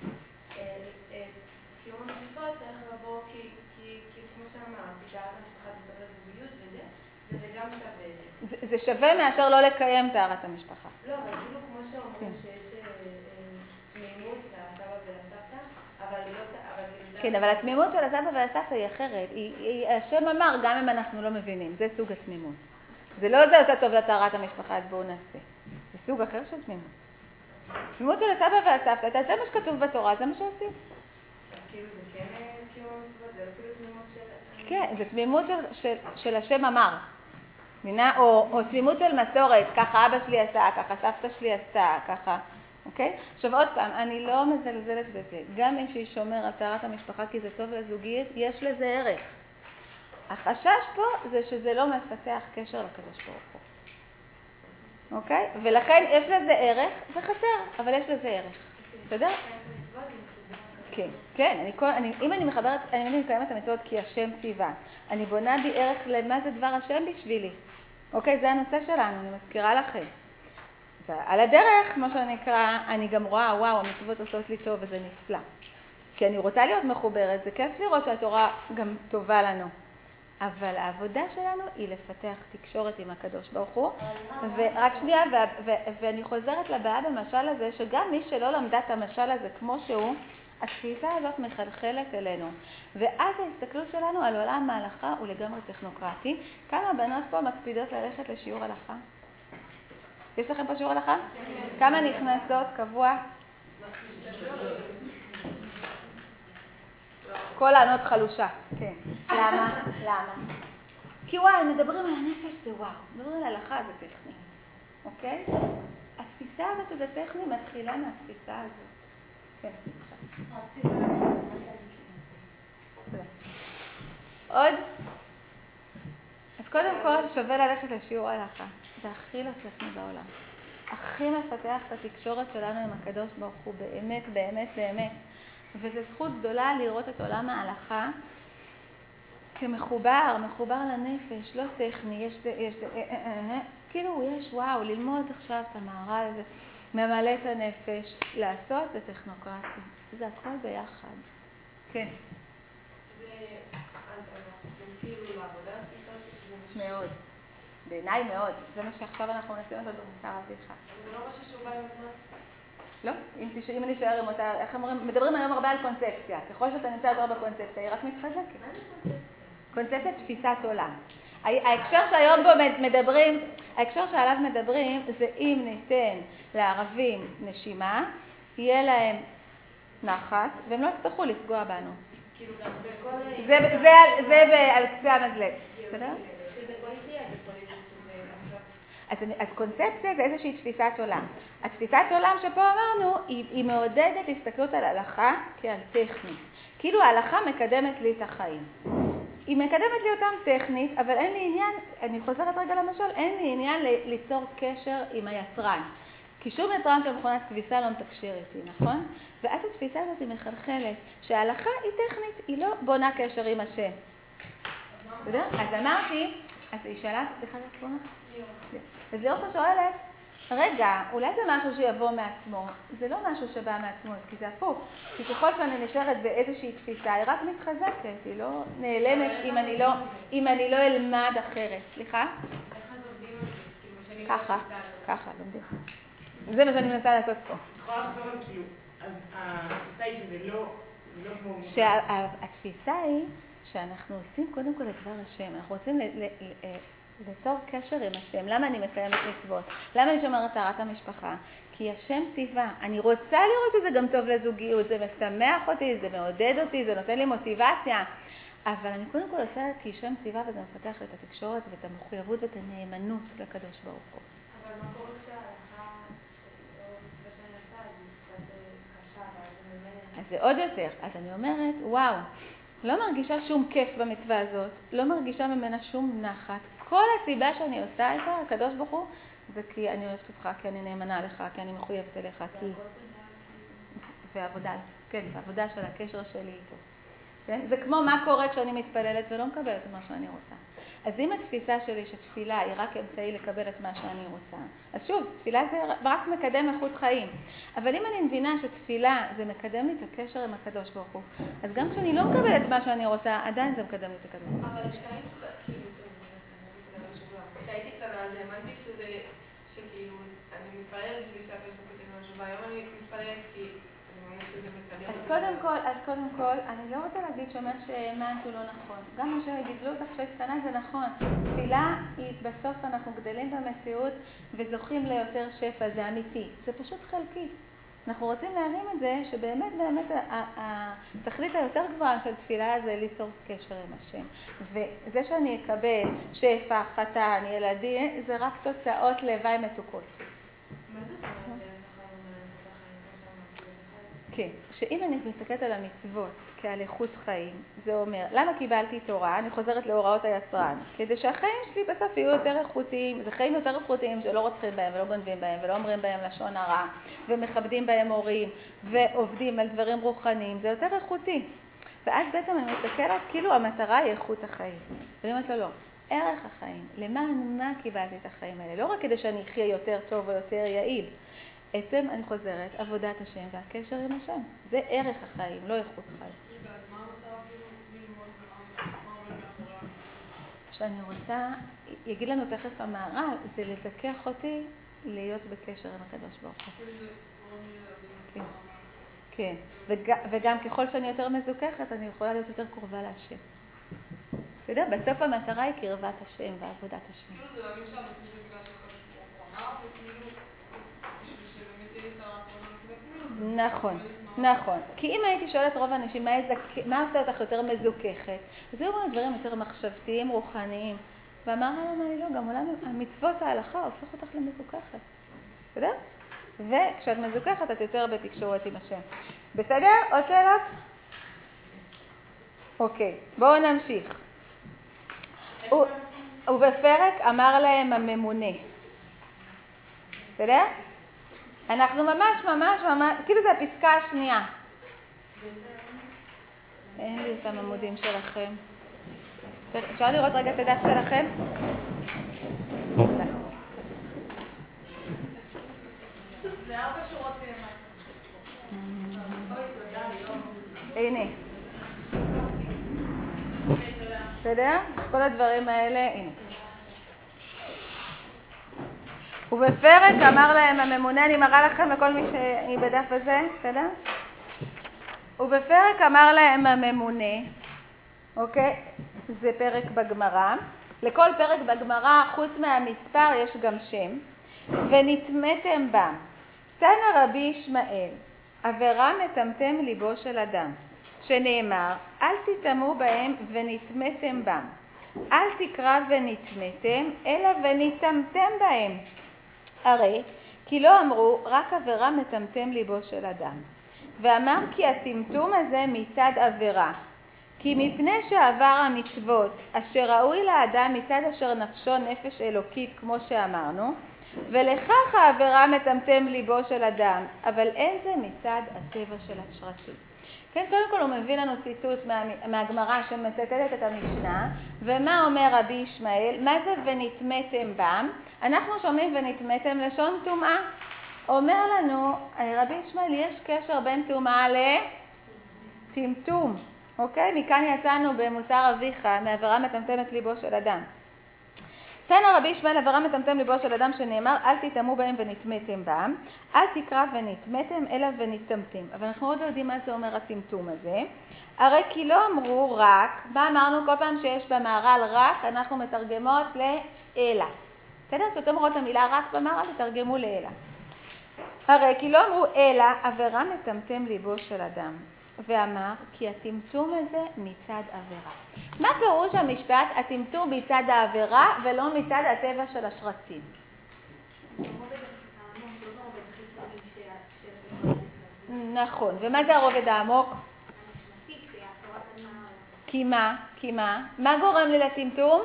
שקיום המצוות צריך לבוא, כי כמו שאמרתי, טהרת המשפחה זה טוב לזוגיות וזה, וזה גם שווה. זה שווה מאשר לא לקיים טהרת המשפחה. לא, אבל כאילו כמו שאומרים שיש תמימות לסבא ולסבתא, אבל לא... כן, אבל התמימות של הסבא והסבתא היא אחרת. השם אמר, גם אם אנחנו לא מבינים, זה סוג התמימות. זה לא זה עושה טוב לטהרת המשפחה, אז בואו נעשה. זה סוג אחר של תמימות. תמימות של הסבא והסבתא, תעשה מה שכתוב בתורה, זה מה שעושים. אז כאילו זה כן קיום המצוות, זה לא כאילו תמימות של... כן, זה תמימות של השם אמר. מינה, או, או תמימות של מסורת, ככה אבא שלי עשה, ככה סבתא שלי עשתה, ככה, אוקיי? עכשיו עוד פעם, אני לא מזלזלת בזה. גם אם שהיא שומר על טהרת המשפחה כי זה טוב לזוגיות, יש לזה ערך. החשש פה זה שזה לא מפתח קשר לקדוש ברוך הוא. אוקיי? ולכן יש לזה ערך, זה חסר, אבל יש לזה ערך. בסדר? כן, כן, אני, אני, אם אני מחברת, אני מקיימת את המצוות כי השם ציווה. אני בונה בי ערך למה זה דבר השם בשבילי. אוקיי, זה הנושא שלנו, אני מזכירה לכם. ועל הדרך, כמו שנקרא, אני גם רואה, וואו, המצוות עושות לי טוב וזה נפלא. כי אני רוצה להיות מחוברת, זה כיף לראות שהתורה גם טובה לנו. אבל העבודה שלנו היא לפתח תקשורת עם הקדוש ברוך הוא. ורק שנייה, ו- ו- ואני חוזרת לבעיה במשל הזה, שגם מי שלא למדה את המשל הזה כמו שהוא, התפיסה הזאת מחלחלת אלינו. ואז ההסתכלות שלנו על עולם ההלכה הוא לגמרי טכנוקרטי. כמה בנות פה מקפידות ללכת לשיעור הלכה? יש לכם פה שיעור הלכה? כמה נכנסות קבוע? כל הענות חלושה. כן. למה? למה? כי וואי, מדברים על הנפש זה וואו, מדברים על הלכה זה טכני. אוקיי? התפיסה הזאת שזה טכני מתחילה מהתפיסה הזאת. כן, עוד? אז קודם כל שווה ללכת לשיעור הלכה. זה הכי לא טכני בעולם. הכי מפתח את התקשורת שלנו עם הקדוש ברוך הוא באמת, באמת, באמת. וזו זכות גדולה לראות את עולם ההלכה כמחובר, מחובר לנפש, לא טכני. יש, יש, כאילו יש, וואו, ללמוד עכשיו את המהר"ל הזה. ממלא את הנפש, לעשות זה טכנוקרטי. זה הכל ביחד. כן. זה כאילו לעבודה התפיסה מאוד. בעיניי מאוד. זה מה שעכשיו אנחנו נשים אותו במוסר אביך. זה לא משהו שהוא בא עם הזמן? לא, אם, תשאר, אם אני אשאר עם אותה, איך אומרים, מדברים היום הרבה על קונספציה. ככל שאתה נמצא יותר בקונספציה, היא רק מתחזקת. מה זה קונספציה? קונספציה תפיסת עולם. ההקשר שהיום בו מדברים, ההקשר שעליו מדברים, זה אם ניתן לערבים נשימה, יהיה להם נחת, והם לא יצטרכו לפגוע בנו. כאילו גם בכל... זה, זה, זה על קצה המזלג. בסדר? שזה פוליטי, אז זה פוליטי שזה עכשיו... אז, אז קונספציה זה איזושהי תפיסת עולם. התפיסת עולם שפה אמרנו, היא, היא מעודדת הסתכלות על הלכה כעל טכנית. כאילו ההלכה מקדמת לי את החיים. היא מקדמת לי אותם טכנית, אבל אין לי עניין, אני חוזרת רגע למשל, אין לי עניין ליצור קשר עם היצרן. כי שום יצרן של מכונת כביסה לא מתקשר איתי, נכון? ואז התפיסה הזאת היא מחלחלת, שההלכה היא טכנית, היא לא בונה קשר עם השם. אתה יודע? אז אמרתי, אז היא שאלה, סליחה, זה קוראים לך? אז ליאור פה שואלת, רגע, אולי זה משהו שיבוא מעצמו? זה לא משהו שבא מעצמו, כי זה הפוך. כי ככל שאני נשארת באיזושהי תפיסה, היא רק מתחזקת, היא לא נעלמת אם אני לא, אם אני לא אלמד אחרת. סליחה? איך אז עובדים על זה? כאילו, שאני ככה, בתפיסה הזאת. ככה, לומדים. זה מה שאני מנסה לעשות פה. את יכולה לחזור על כאילו, אז התפיסה היא שזה לא, זה לא כמו... שהתפיסה היא שאנחנו עושים קודם כל את דבר השם. אנחנו רוצים ל... ליצור קשר עם השם. למה אני מקיימת מצוות? למה אני שומרת טהרת המשפחה? כי השם ציווה. אני רוצה לראות שזה גם טוב לזוגיות, זה משמח אותי, זה מעודד אותי, זה נותן לי מוטיבציה. אבל אני קודם כל עושה כי השם ציווה וזה מפתח את התקשורת ואת המחויבות ואת הנאמנות לקדוש ברוך הוא. אבל מה קורה כשההלכה, או מצווה שאני עושה, אז היא קצת קשה, ואז זה ממילא... אז זה עוד יותר. אז אני אומרת, וואו, לא מרגישה שום כיף במצווה הזאת, לא מרגישה ממנה שום נחת. כל הסיבה שאני עושה את הקדוש ברוך הוא, זה כי אני אוהבת אותך, כי אני נאמנה לך, כי אני מחויבת אליך, כי... ועבודה, כן, העבודה של הקשר שלי איתו. כן? זה כמו מה קורה כשאני מתפללת ולא מקבלת את מה שאני רוצה. אז אם התפיסה שלי שתפילה היא רק אמצעי לקבל את מה שאני רוצה, אז שוב, תפילה זה רק מקדם איכות חיים. אבל אם אני מבינה שתפילה זה מקדם לי את הקשר עם הקדוש ברוך הוא, אז גם כשאני לא מקבלת את מה שאני רוצה, עדיין זה מקדם לי את הקדוש ברוך הוא. אבל כשהייתי קצת, כאילו, כשהייתי קטנה, אז האמנתי שזה, שכאילו, אני מתפללת בשביל שהקדוש ברוך הוא ייתן לנו תשובה. היום אני מתפללת כי אני מאמינה שזה מקדם. אז קודם כל, אז קודם כל, אני לא רוצה להגיד שאומר שהאמנת הוא לא נכון. גם מה שגידלו אותך כשהיית קטנה זה נכון. תפילה היא, בסוף אנחנו גדלים במציאות וזוכים ליותר שפע, זה אמיתי. זה פשוט חלקי. אנחנו רוצים להרים את זה שבאמת באמת התכלית היותר גבוהה של תפילה זה ליצור קשר עם השם. וזה שאני אקבל שפע, חתן, ילדים, זה רק תוצאות לוואי מתוקות. מה זה זאת אומרת דרך החיים ומלא איכות החיים, כמו שאמרתי? כן, שאם אני מסתכלת על המצוות כעל איכות חיים, זה אומר, למה קיבלתי תורה? אני חוזרת להוראות היצרן. כדי שהחיים שלי בסוף יהיו יותר איכותיים, זה חיים יותר איכותיים שלא רוצחים בהם ולא גונבים בהם ולא אומרים בהם לשון הרע, ומכבדים בהם הורים ועובדים על דברים רוחניים, זה יותר איכותי. ואז בעצם אני מסתכלת כאילו המטרה היא איכות החיים. ואני אומרת לו, לא, ערך החיים, למען מה קיבלתי את החיים האלה? לא רק כדי שאני אחיה יותר טוב או יותר יעיל. עצם, אני חוזרת, עבודת השם והקשר עם השם. זה ערך החיים, לא איכות חיים. אז מה המטרה כאילו ללמוד ומה עומד מאחורי? שאני רוצה, יגיד לנו תכף המהר"ל, זה לזכח אותי להיות בקשר עם הקדוש ברוך הוא. כאילו זה גורם לי להבין. כן, וג, וגם ככל שאני יותר מזוכחת, אני יכולה להיות יותר קרובה להשם. אתה יודע, בסוף המטרה היא קרבת השם ועבודת השם. כאילו זה להבין שהבסיס זה בגלל שהקדוש ברוך הוא אמר, וכאילו בשביל שבאמת יהיה את הרעיון. נכון, נכון. כי אם הייתי שואלת רוב האנשים, מה, יזכ... מה עושה אותך יותר מזוכחת? אז היו לנו דברים יותר מחשבתיים, רוחניים. ואמר להם, אני לא, גם עולם המצוות ההלכה הופך אותך למזוכחת. בסדר? וכשאת מזוכחת, את יותר בתקשורת עם השם. בסדר? עוד שאלות? אוקיי, בואו נמשיך. ו... ובפרק אמר להם הממונה. בסדר? אנחנו ממש ממש ממש, כאילו זה הפסקה השנייה. אין לי את הממודים שלכם. אפשר לראות רגע את הדף שלכם? תודה. ארבע שורות למטה. הנה. בסדר? כל הדברים האלה, הנה. ובפרק אמר להם הממונה, אני מראה לכם לכל מי שהיא בדף הזה, בסדר? ובפרק אמר להם הממונה, אוקיי? זה פרק בגמרא. לכל פרק בגמרא, חוץ מהמספר, יש גם שם. ונטמאתם בם. תנא רבי ישמעאל, עבירה מטמטם ליבו של אדם, שנאמר, אל תטמאו בהם ונטמאתם בם. אל תקרא ונטמאתם, אלא ונטמאתם בהם. הרי כי לא אמרו, רק עבירה מטמטם ליבו של אדם. ואמר כי הטמטום הזה מצד עבירה. כי מפני שעבר המצוות, אשר ראוי לאדם מצד אשר נפשו נפש אלוקית, כמו שאמרנו, ולכך העבירה מטמטם ליבו של אדם, אבל אין זה מצד הטבע של השרצים. כן, קודם כל הוא מביא לנו ציטוט מה, מהגמרא שמצטטת את המשנה, ומה אומר רבי ישמעאל? מה זה ונטמאתם בם? אנחנו שומעים ונטמאתם לשון טומאה. אומר לנו רבי ישמעאל, יש קשר בין טומאה לטמטום. אוקיי? מכאן יצאנו במוסר אביך, מעבירה מטמטמת ליבו של אדם. תנא רבי ישמעאל, עבירה מטמטם ליבו של אדם, שנאמר, אל תטמאו בהם ונטמאתם בם, אל תקרא ונטמאתם, אלא ונטמאתם. אבל אנחנו עוד לא יודעים מה זה אומר הטמטום הזה. הרי כי לא אמרו רק, מה אמרנו כל פעם שיש במהר"ל רק, אנחנו מתרגמות לאלה. בסדר? כשאתם רואות את המילה רק במהר"ל, תתרגמו לאלה. הרי כי לא אמרו אלא, עבירה מטמטם ליבו של אדם. ואמר כי הטמטום הזה מצד עבירה. מה פירוש המשפט הטמטום מצד העבירה ולא מצד הטבע של השרצים? נכון. ומה זה הרובד העמוק? כי מה? כי מה? מה גורם לי לטמטום?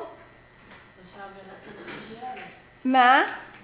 מה?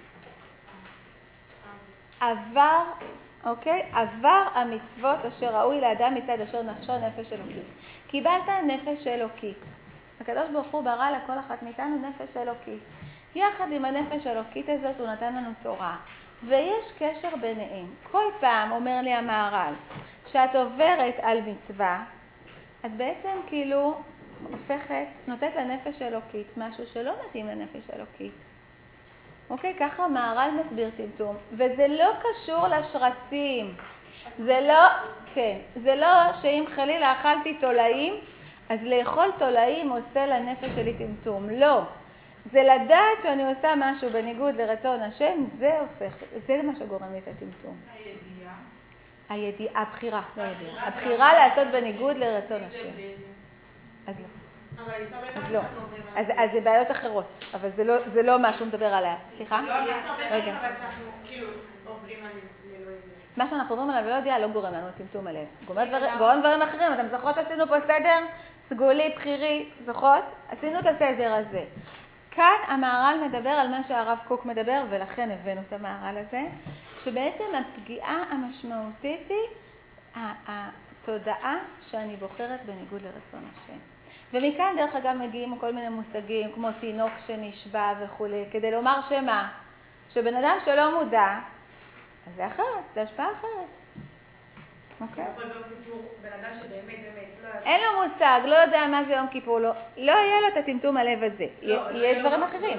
עבר, אוקיי? עבר המצוות אשר ראוי לאדם מצד אשר נפשו נפש אלוקית. קיבלת נפש אלוקית. הקדוש ברוך הוא ברא לכל אחת מאיתנו נפש אלוקית. יחד עם הנפש האלוקית הזאת הוא נתן לנו תורה. ויש קשר ביניהם. כל פעם אומר לי המהר"ל, שאת עוברת על מצווה, את בעצם כאילו הופכת, נותנת לנפש אלוקית משהו שלא מתאים לנפש אלוקית. אוקיי, ככה המהר"ל מסביר טמטום, וזה לא קשור לשרצים. זה לא, כן, זה לא שאם חלילה אכלתי תולעים, אז לאכול תולעים עושה לנפש שלי טמטום. לא. זה לדעת שאני עושה משהו בניגוד לרצון השם, זה הופך, זה מה שגורם לי את הטמטום. הידיעה. הידיעה, הבחירה, לא הידיעה. הבחירה לעשות בניגוד לרצון השם. אז לא. אז לא. אז, אז זה בעיות אחרות, אבל זה לא, זה לא מה שהוא מדבר עליה. סליחה? לא, יש הרבה רגע. דברים, אבל שאנחנו כאילו עוברים על ללא ידיעה. מה שאנחנו עוברים עליו לא יודע, לא גורם לנו טמטום הלב. גורם דבר- גורם דברים אחרים. אתם זוכרות עשינו פה סדר? סגולי, בחירי, זוכרות? עשינו את הסדר הזה. כאן המהר"ל מדבר על מה שהרב קוק מדבר, ולכן הבאנו את המהר"ל הזה, שבעצם הפגיעה המשמעותית היא התודעה שאני בוחרת בניגוד לרצון השם. ומכאן דרך אגב מגיעים כל מיני מושגים, כמו תינוק שנשבע וכו', כדי לומר שמה? שבן אדם שלא מודע, אז זה אחרת, זה השפעה אחרת. אוקיי? אבל ביום כיפור, בן אדם שבאמת באמת לא יעשה. אין לו מושג, לא יודע מה זה יום כיפור, לא, לא יהיה לו את הטמטום הלב הזה. יהיה דברים אחרים.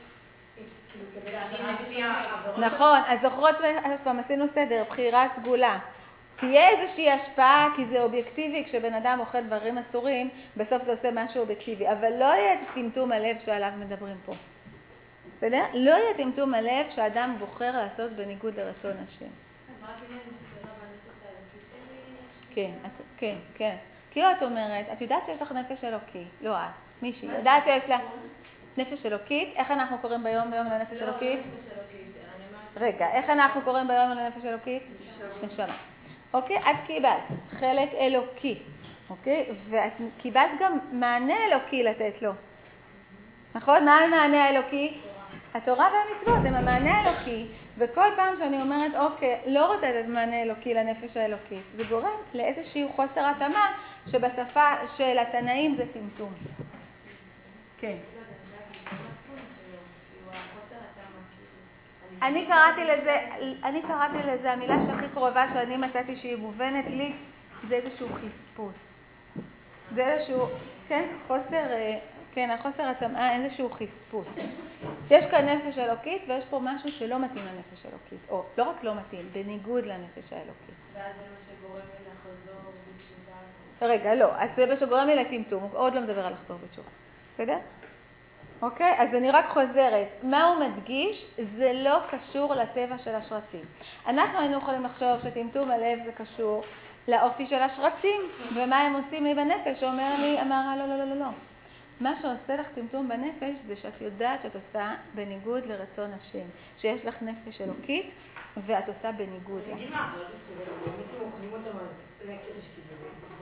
נכון, אז זוכרות, אז פעם עשינו סדר, בחירה סגולה. תהיה איזושהי השפעה, כי זה אובייקטיבי, כשבן אדם אוכל דברים אסורים, בסוף זה עושה משהו אובייקטיבי, אבל לא יהיה טמטום הלב שעליו מדברים פה. בסדר? לא יהיה טמטום הלב שהאדם בוחר לעשות בניגוד לרצון השם. אז רק עניין שזה לא בנפש האלוקית שלי? כן, את, כן, כן. כאילו את אומרת, את יודעת שיש לך נפש אלוקי, לא את, מישהי, יודעת שיש לה נפש אלוקית, איך אנחנו קוראים ביום ביום לנפש אלוקית? לא, נפש אלוקית. רגע, איך אנחנו קוראים ביום לנפש אלוקית? נשמה. אוקיי, את קיבלת חלק אלוקי, אוקיי? ואת קיבלת גם מענה אלוקי לתת לו. נכון? מה המענה האלוקי? התורה והמצוות הם המענה האלוקי, וכל פעם שאני אומרת, אוקיי, לא רוצה לתת מענה אלוקי לנפש האלוקית, זה גורם לאיזשהו חוסר התאמה, שבשפה של התנאים זה טמטום. כן. לא יודע, זה המצפון שלו, כאילו החוסר התאמה, כאילו, אני קראתי לזה, אני קראתי לזה, המילה שהכי קרובה שאני מצאתי שהיא מובנת לי, זה איזשהו חספוס. זה איזשהו, כן, חוסר, כן, החוסר התאמה, איזשהו חספוס. יש כאן נפש אלוקית ויש פה משהו שלא מתאים לנפש אלוקית, או לא רק לא מתאים, בניגוד לנפש האלוקית. ואז זה מה שגורם לי לחזור בתשובה. רגע, לא, אז זה מה שגורם לי לטמטום, הוא עוד לא מדבר על לחזור בתשובה. בסדר? אוקיי? אז אני רק חוזרת. מה הוא מדגיש? זה לא קשור לטבע של השרצים. אנחנו היינו יכולים לחשוב שטמטום הלב זה קשור לאופי של השרצים, ומה הם עושים לי בנפש, שאומר לי, אמרה, לא, לא, לא, לא, לא. מה שעושה לך טמטום בנפש זה שאת יודעת שאת עושה בניגוד לרצון השם, שיש לך נפש אלוקית ואת עושה בניגוד לה. תגיד מה, לא תסתובב, באמת אם אוכלים אותם, אז זה הקטע שכאילו,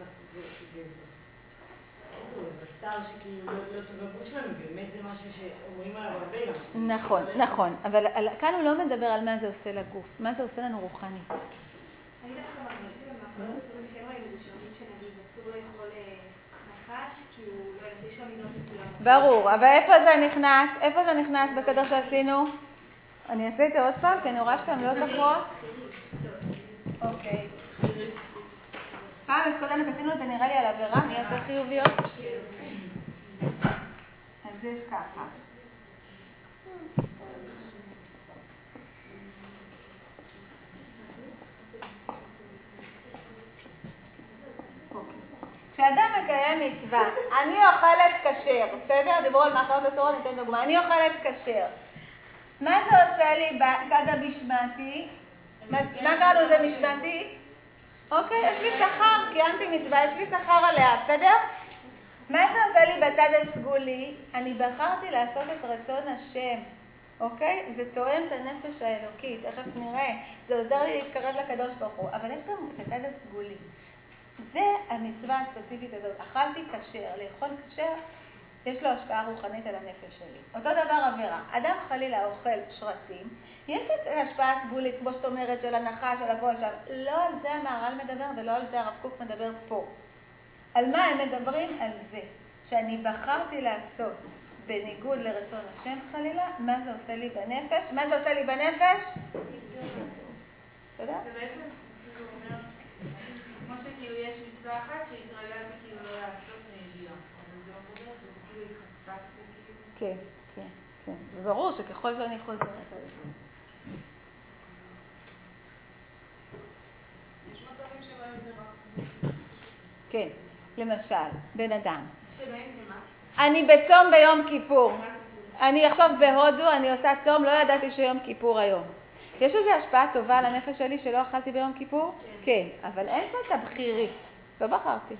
זה בשר שכאילו לא טוב לגוף שלנו, באמת זה משהו שאומרים עליו הרבה גם. נכון, נכון, אבל כאן הוא לא מדבר על מה זה עושה לגוף, מה זה עושה לנו רוחני. אני דווקא מרגישה במאחורי הסרטונים כן ראינו שאומרים שנגיד אסור לאכול נחש, כי הוא לא יודע, יש לו מידות מסוימות. ברור, אבל איפה זה נכנס? איפה זה נכנס בסדר שעשינו? אני אעשה את זה עוד פעם, כי אני רואה שאתם לא זוכרות. אוקיי. פעם קודמת עשינו את זה נראה לי על עבירה, מי עושה חיוביות? אז יש ככה. כשאדם מקיים מצווה, אני אוכלת כשר, בסדר? דיברו על מאכלות אסורות, ניתן דוגמה. אני אוכלת כשר. מה זה עושה לי בצד המשמעתי? מה קראנו זה משמעתי? אוקיי, יש לי שכר, קיימתי מצווה, יש לי שכר עליה, בסדר? מה זה עושה לי בצד הסגולי? אני בחרתי לעשות את רצון השם, אוקיי? זה תואם את הנפש האלוקית, תכף נראה. זה עוזר לי להתקרב לקדוש ברוך הוא, אבל יש גם את הצד הסגולי. זה המצווה הספציפית הזאת. אכלתי כשר, לאכול כשר, יש לו השפעה רוחנית על הנפש שלי. אותו דבר עבירה. אדם חלילה אוכל שרצים, יש את ההשפעה הסגולית, כמו שאת אומרת, של הנחה, של הפועל שם. לא על זה המהר"ל מדבר ולא על זה הרב קוק מדבר פה. על מה הם מדברים? על זה. שאני בחרתי לעשות בניגוד לרצון השם חלילה, מה זה עושה לי בנפש? מה זה עושה לי בנפש? תודה? זה בעצם, כאילו אומר, כמו שכאילו יש מצווה אחת שהתרגלתי כאילו לא לעשות נהילה. אבל זה לא חוזר, זה כאילו התחזקתי כאילו. כן, כן, כן. זה ברור שככל שאני חוזרת על זה. יש מצבים שבהם זה רק... כן, למשל, בן אדם. שבהם זה מה? אני בצום ביום כיפור. אני עכשיו בהודו, אני עושה צום, לא ידעתי שיום כיפור היום. יש איזו השפעה טובה על הנפש שלי שלא אכלתי ביום כיפור? כן, אבל אין פה את הבחירית. לא בחרתי.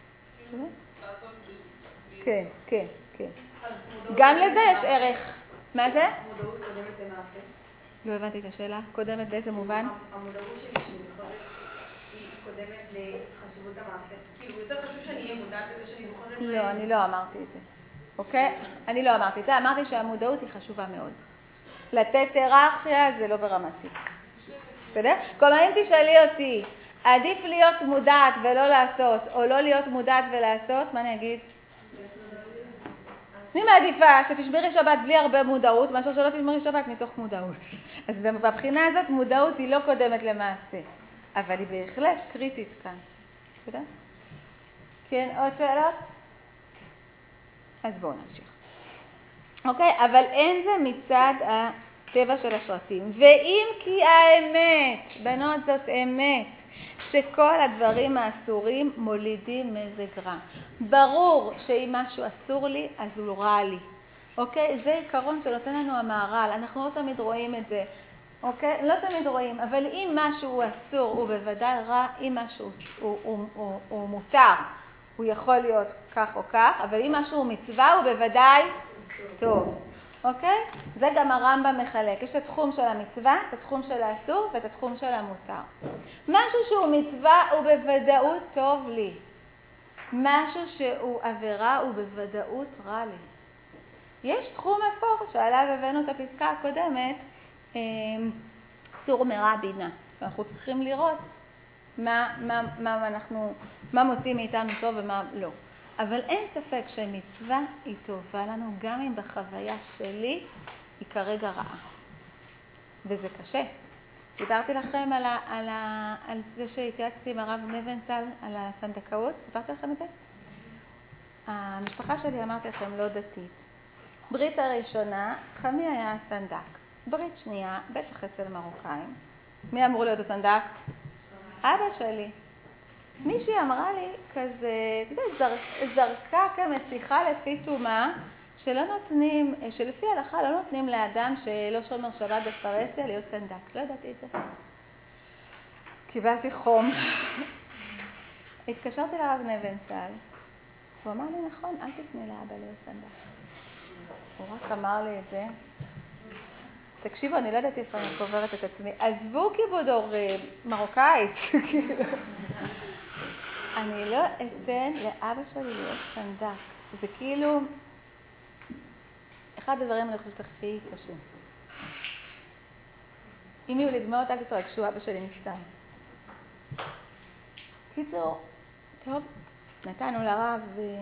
כן, כן, כן. גם לזה יש ערך. מה זה? המודעות קודמת למעשה. לא הבנתי את השאלה. קודמת באיזה מובן? המודעות שלי שאני בוחרת היא קודמת לחשיבות המעשה. כאילו, יותר חשוב שאני אהיה מודעת לזה שאני בוחרת... לא, אני לא אמרתי את זה. אוקיי? אני לא אמרתי את זה. אמרתי שהמודעות היא חשובה מאוד. לתת היררכיה זה לא ברמתי. בסדר? כלומר, אם תשאלי אותי, עדיף להיות מודעת ולא לעשות, או לא להיות מודעת ולעשות, מה אני אגיד? אני מעדיפה שתשמרי שבת בלי הרבה מודעות, מאשר שלא תשמרי שבת מתוך מודעות. אז בבחינה הזאת מודעות היא לא קודמת למעשה, אבל היא בהחלט קריטית כאן. בסדר? כן, עוד שאלות? אז בואו נמשיך. אוקיי, אבל אין זה מצד הטבע של השרצים. ואם כי האמת, בנות זאת אמת, שכל הדברים האסורים מולידים מזג רע. ברור שאם משהו אסור לי, אז הוא רע לי. אוקיי? זה עיקרון שנותן לנו המהר"ל. אנחנו לא תמיד רואים את זה. אוקיי? לא תמיד רואים. אבל אם משהו הוא אסור, הוא בוודאי רע. אם משהו הוא, הוא, הוא, הוא מותר, הוא יכול להיות כך או כך. אבל אם משהו הוא מצווה, הוא בוודאי טוב. אוקיי? זה גם הרמב"ם מחלק. יש את התחום של המצווה, את התחום של האסור ואת התחום של המותר. משהו שהוא מצווה הוא בוודאות טוב לי. משהו שהוא עבירה הוא בוודאות רע לי. יש תחום אפור שעליו הבאנו את הפסקה הקודמת, סור מרע בינה. אנחנו צריכים לראות מה, מה, מה, אנחנו, מה מוצאים מאיתנו טוב ומה לא. אבל אין ספק שמצווה היא טובה לנו, גם אם בחוויה שלי היא כרגע רעה. וזה קשה. סיפרתי לכם על, ה, על, ה, על זה שהתייעצתי עם הרב נבנצל על הסנדקאות, סיפרתי לכם את זה? המשפחה שלי, אמרתי לכם, לא דתית. ברית הראשונה, חמי היה סנדק. ברית שנייה, בטח אצל מרוקאים. מי אמור להיות הסנדק? אבא שלי. מישהי אמרה לי כזה, אתה יודע, זר, זרקה כמשיחה לפי תומה, שלא נותנים, שלפי ההלכה לא נותנים לאדם שלא שומר שבת בפרהסיה להיות סנדק. לא ידעתי את זה. קיבלתי חום. התקשרתי לרב נבנצל. הוא אמר לי, נכון, אל תתני לאבא להיות סנדק. הוא רק אמר לי את זה. תקשיבו, אני לא יודעת איפה אני קוברת את עצמי. עזבו כיבוד הורים, מרוקאית. אני לא אתן לאבא שלי להיות סנדק. זה כאילו, אחד הדברים אני חושבת הכי קשים. אם יהיו לי דמעות, אל תתרגשו, אבא שלי נפטר. קיצור, טוב, נתנו לרב,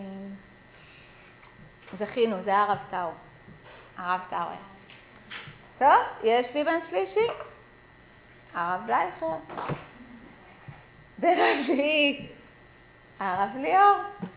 זכינו, זה היה הרב טאו. הרב טאו היה. טוב, יש לי בן שלישי, הרב בלייכר. ברביעי, הרב ליאור.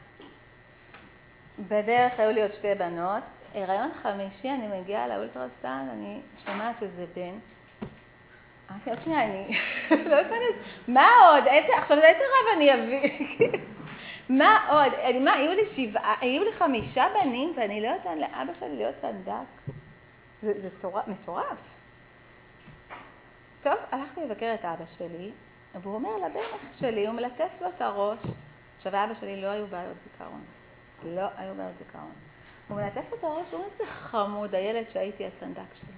בדרך היו לי עוד שתי בנות. הריון חמישי, אני מגיעה לאולטרסאונד, אני שומעת שזה בן. אמרתי, עוד שנייה, אני לא יכולת. מה עוד? עכשיו, איזה רב אני אביא? מה עוד? אני, מה, היו לי שבעה, היו לי חמישה בנים, ואני לא יודעת לאבא שלי להיות סנדק. זה, זה תורה, מטורף. טוב, הלכתי לבקר את אבא שלי, והוא אומר לבן שלי, הוא מלטף לו את הראש. עכשיו, האבא שלי לא היו בעיות זיכרון. לא היו בעיות זיכרון. הוא מלטף לו את הראש, הוא אומר, זה חמוד, הילד שהייתי הסנדק שלי.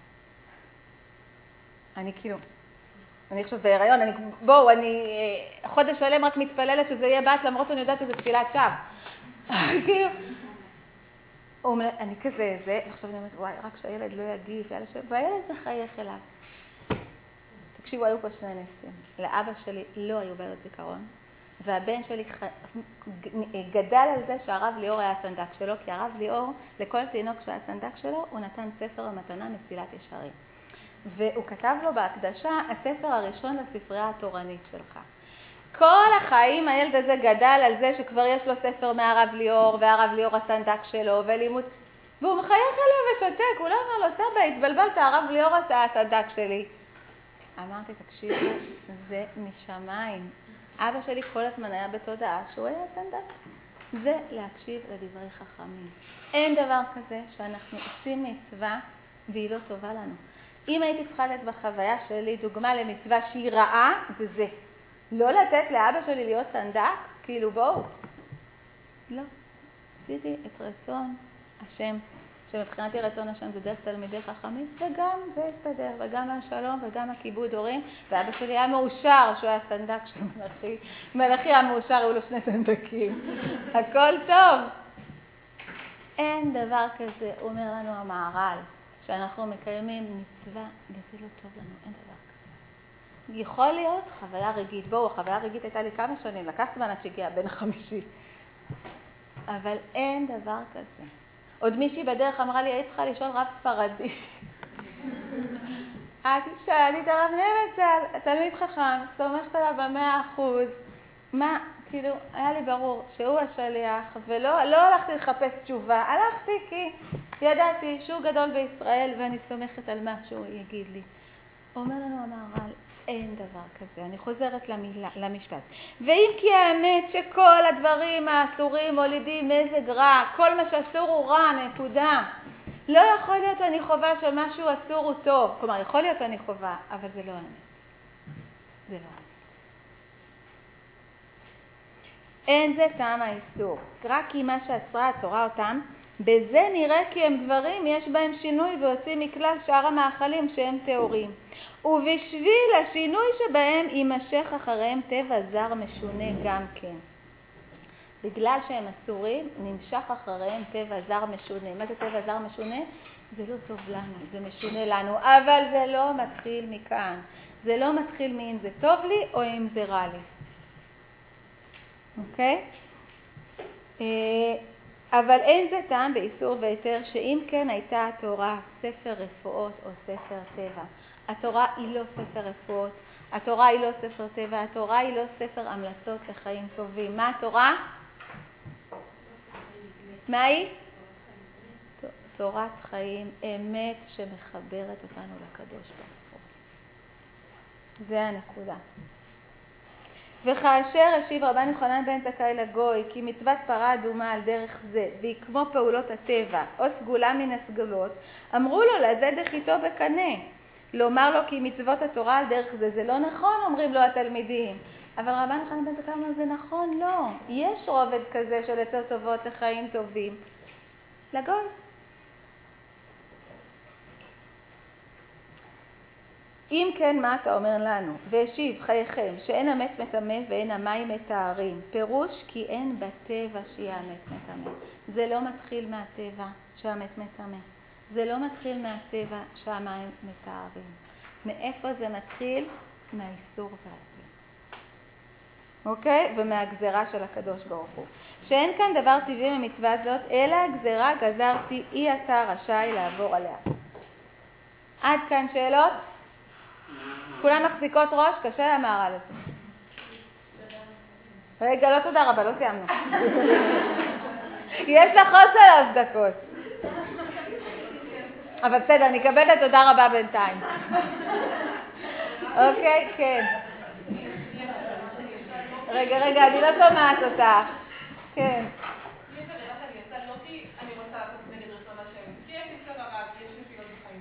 אני כאילו, אני עכשיו בהיריון, אני, בואו, אני חודש שלם רק מתפללת שזה יהיה בת, למרות שאני יודעת שזה תפילת שווא. כאילו, אני כזה, זה, עכשיו אני אומרת, וואי, רק שהילד לא יגיב, והילד מחייך אליו. תקשיבו, היו פה שני ניסים. לאבא שלי לא היו בעיות זיכרון, והבן שלי גדל על זה שהרב ליאור היה הסנדק שלו, כי הרב ליאור, לכל תינוק שהיה הסנדק שלו, הוא נתן ספר המתנה מסילת ישרים. והוא כתב לו בהקדשה, הספר הראשון לספרייה התורנית שלך. כל החיים הילד הזה גדל על זה שכבר יש לו ספר מהרב ליאור, והרב ליאור הסנדק שלו, ולימוד, והוא מחייך אליו ושותק, הוא לא אומר לו, סבא, התבלבלת, הרב ליאור הסנדק שלי. אמרתי, תקשיבו, זה משמיים. אבא שלי כל הזמן היה בתודעה שהוא היה סנדק. זה להקשיב לדברי חכמים. אין דבר כזה שאנחנו עושים מצווה והיא לא טובה לנו. אם הייתי צריכה לתת בחוויה שלי דוגמה למצווה שהיא רעה, זה זה. לא לתת לאבא שלי להיות סנדק, כאילו בואו. לא. עשיתי את רצון השם, שמבחינתי רצון השם זה דרך תלמידי חכמים, וגם זה הסתדר, וגם השלום וגם הכיבוד הורים, ואבא שלי היה מאושר שהוא היה סנדק של מלאכי. מלאכי היה מאושר, היו לו שני סנדקים. הכל טוב. אין דבר כזה, אומר לנו המהר"ל, שאנחנו מקיימים מצווה, וזה לא טוב לנו, אין דבר כזה. יכול להיות חוויה רגעית. בואו, החוויה רגעית הייתה לי כמה שנים, לקח זמן עד שהגיע בין החמישי. אבל אין דבר כזה. עוד מישהי בדרך אמרה לי, היית צריכה לשאול רב ספרדי. את שאלתי את הרב נבנצל, תלמיד חכם, סומכת עליו במאה אחוז. מה, כאילו, היה לי ברור שהוא השליח, ולא לא הלכתי לחפש תשובה, הלכתי כי ידעתי שהוא גדול בישראל, ואני סומכת על מה שהוא יגיד לי. אומר לנו המהר"ל, אין דבר כזה. אני חוזרת למילה, למשפט. ואם כי האמת שכל הדברים האסורים מולידים מזג רע, כל מה שאסור הוא רע, נקודה. לא יכול להיות שאני חובה שמשהו אסור הוא טוב. כלומר, יכול להיות שאני חובה, אבל זה לא האמת. זה לא האמת. אין זה טעם האיסור. רק כי מה שאסרה התורה אותם, בזה נראה כי הם דברים יש בהם שינוי ויוצאים מכלל שאר המאכלים שהם טהורים. ובשביל השינוי שבהם יימשך אחריהם טבע זר משונה גם כן. בגלל שהם אסורים, נמשך אחריהם טבע זר משונה. מה זה טבע זר משונה? זה לא טוב לנו, זה משונה לנו, אבל זה לא מתחיל מכאן. זה לא מתחיל מאם זה טוב לי או אם זה רע לי. אוקיי? אבל אין זה טעם באיסור והיתר שאם כן הייתה התורה ספר רפואות או ספר טבע. התורה היא לא ספר רפואות, התורה היא לא ספר טבע, התורה היא לא ספר המלצות לחיים טובים. מה התורה? מה היא? תורת חיים, אמת שמחברת אותנו לקדוש ברוך הוא. זה הנקודה. וכאשר השיב רבן יוחנן בן זכאי לגוי כי מצוות פרה אדומה על דרך זה והיא כמו פעולות הטבע או סגולה מן הסגולות, אמרו לו לזה דחיתו בקנה. לומר לו כי מצוות התורה על דרך זה, זה לא נכון, אומרים לו התלמידים. אבל רבן יוחנן בן זכאי אומר, זה נכון, לא. יש רובד כזה של עצות טובות לחיים טובים. לגוי. אם כן, מה אתה אומר לנו? והשיב חייכם, שאין המת מטמא ואין המים מטהרים. פירוש כי אין בטבע שיהיה המת מטמא. זה לא מתחיל מהטבע שהמת מטמא. זה לא מתחיל מהטבע שהמים מטהרים. מאיפה זה מתחיל? מהאיסור והדין. אוקיי? ומהגזרה של הקדוש ברוך הוא. שאין כאן דבר טבעי ממצווה זאת, אלא הגזרה גזרתי, אי אתה רשאי לעבור עליה. עד כאן שאלות? כולם מחזיקות ראש? קשה למהר"ל הזה. רגע, לא תודה רבה, לא סיימנו. יש לך עוד שלוש דקות. אבל בסדר, אני אקבל את תודה רבה בינתיים. אוקיי, כן. רגע, רגע, אני לא שומעת אותך. כן. יש עבירה שאני עושה, לא כי אני רוצה לעשות נגד רצון השם, כי יש לי קצת הרע, כי יש נפילות בחיים.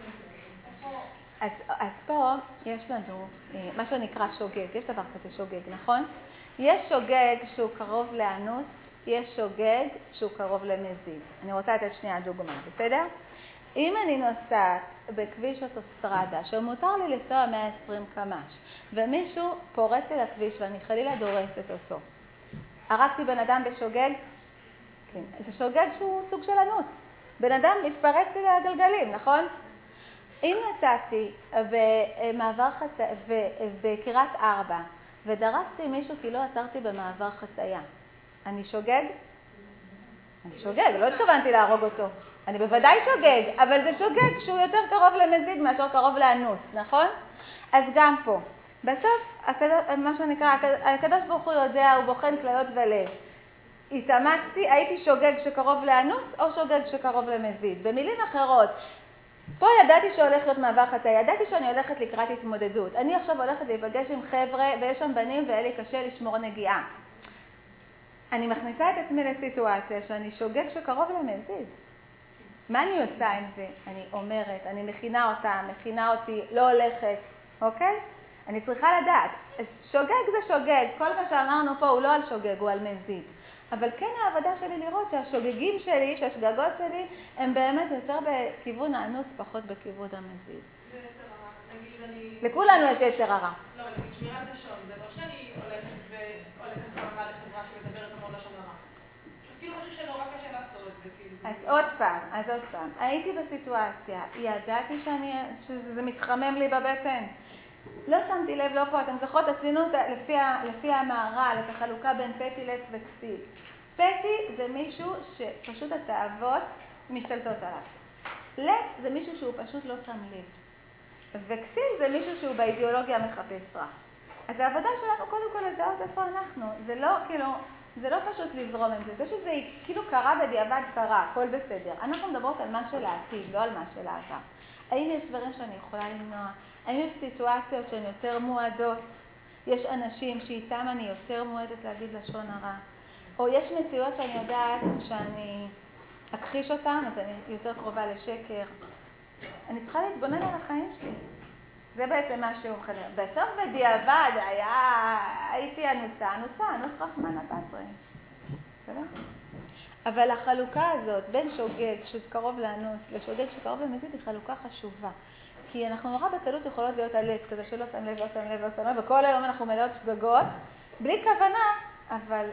אז, אז פה יש לנו מה שנקרא שוגג, יש דבר כזה שוגג, נכון? יש שוגג שהוא קרוב לאנוס, יש שוגג שהוא קרוב למזיד. אני רוצה לתת שנייה דוגמה, בסדר? אם אני נוסעת בכביש אוטוסטרדה, שמותר לי לנסוע מאה ועשרים קמ"ש, ומישהו פורץ לי לכביש ואני חלילה דורסת אותו, הרגתי בן אדם בשוגג? כן. זה שוגג שהוא סוג של אנוס. בן אדם מתפרץ לי לגלגלים, נכון? אם נסעתי במעבר חציה, בקריית ארבע, ודרסתי מישהו כי לא עצרתי במעבר חצייה, אני שוגג? אני שוגג, לא התכוונתי להרוג אותו. אני בוודאי שוגג, אבל זה שוגג שהוא יותר קרוב למזיד מאשר קרוב לאנוס, נכון? אז גם פה, בסוף, מה שנקרא, הקדוש ברוך הוא יודע, הוא בוחן כליות ולב. התאמצתי, הייתי שוגג שקרוב לאנוס או שוגג שקרוב למזיד. במילים אחרות, פה ידעתי שהולך להיות מעבר חצייה, ידעתי שאני הולכת לקראת התמודדות. אני עכשיו הולכת להיפגש עם חבר'ה ויש שם בנים והיה לי קשה לשמור נגיעה. אני מכניסה את עצמי לסיטואציה שאני שוגג שקרוב למזיד. מה אני עושה עם זה? אני אומרת, אני מכינה אותה, מכינה אותי, לא הולכת, אוקיי? אני צריכה לדעת. אז שוגג זה שוגג, כל מה שאמרנו פה הוא לא על שוגג, הוא על מזיד. אבל כן העבודה שלי לראות שהשוגגים שלי, שהשגגות שלי, הם באמת יותר בכיוון האנוס, פחות בכיוון המזיד. זה יצר הרע. נגיד אני... לכולנו יש יצר הרע. לא, נגיד שמירת לשון, זה לא שאני הולכת והולכת חרמה לחברה שמדברת המון לשון הרע. אז כאילו משהו שנורא קשה לעשות, וכאילו... אז עוד פעם, אז עוד פעם. הייתי בסיטואציה, ידעתי שאני, שזה מתחמם לי בבטן. לא שמתי לב, לא פה, אתם זוכרות, עשינו לפי, לפי המהר"ל, את החלוקה בין פתי, לץ וכסיל. פתי זה מישהו שפשוט התאוות משתלטות עליו. לץ זה מישהו שהוא פשוט לא שם לב. וכסיל זה מישהו שהוא באידיאולוגיה מחפש רע. אז העבודה שלנו קודם כל לזהות איפה אנחנו. זה לא, כאילו, זה לא פשוט לזרום עם זה. זה שזה כאילו קרה בדיעבד קרה, הכל בסדר. אנחנו מדברות על מה של העתיד, לא על מה של העבר. האם יש דברים שאני יכולה למנוע? האם יש סיטואציות שהן יותר מועדות? יש אנשים שאיתם אני יותר מועדת להגיד לשון הרע? או יש מציאות שאני יודעת שאני אכחיש אותן, אז אני יותר קרובה לשקר. אני צריכה להתבונן על החיים שלי. זה בעצם מה שהוא חלק. בסוף בדיעבד היה, הייתי אנוסה, אנוסה, אנוס רחמנא פטרי. בסדר? אבל החלוקה הזאת בין שוגג שקרוב לאנוס לשוגג שקרוב למזיד היא חלוקה חשובה. כי אנחנו נורא בקלות יכולות להיות על עץ כזה שלא שם לב, לא שם לב, לא שם לב, וכל היום אנחנו מלאות שגגות, בלי כוונה, אבל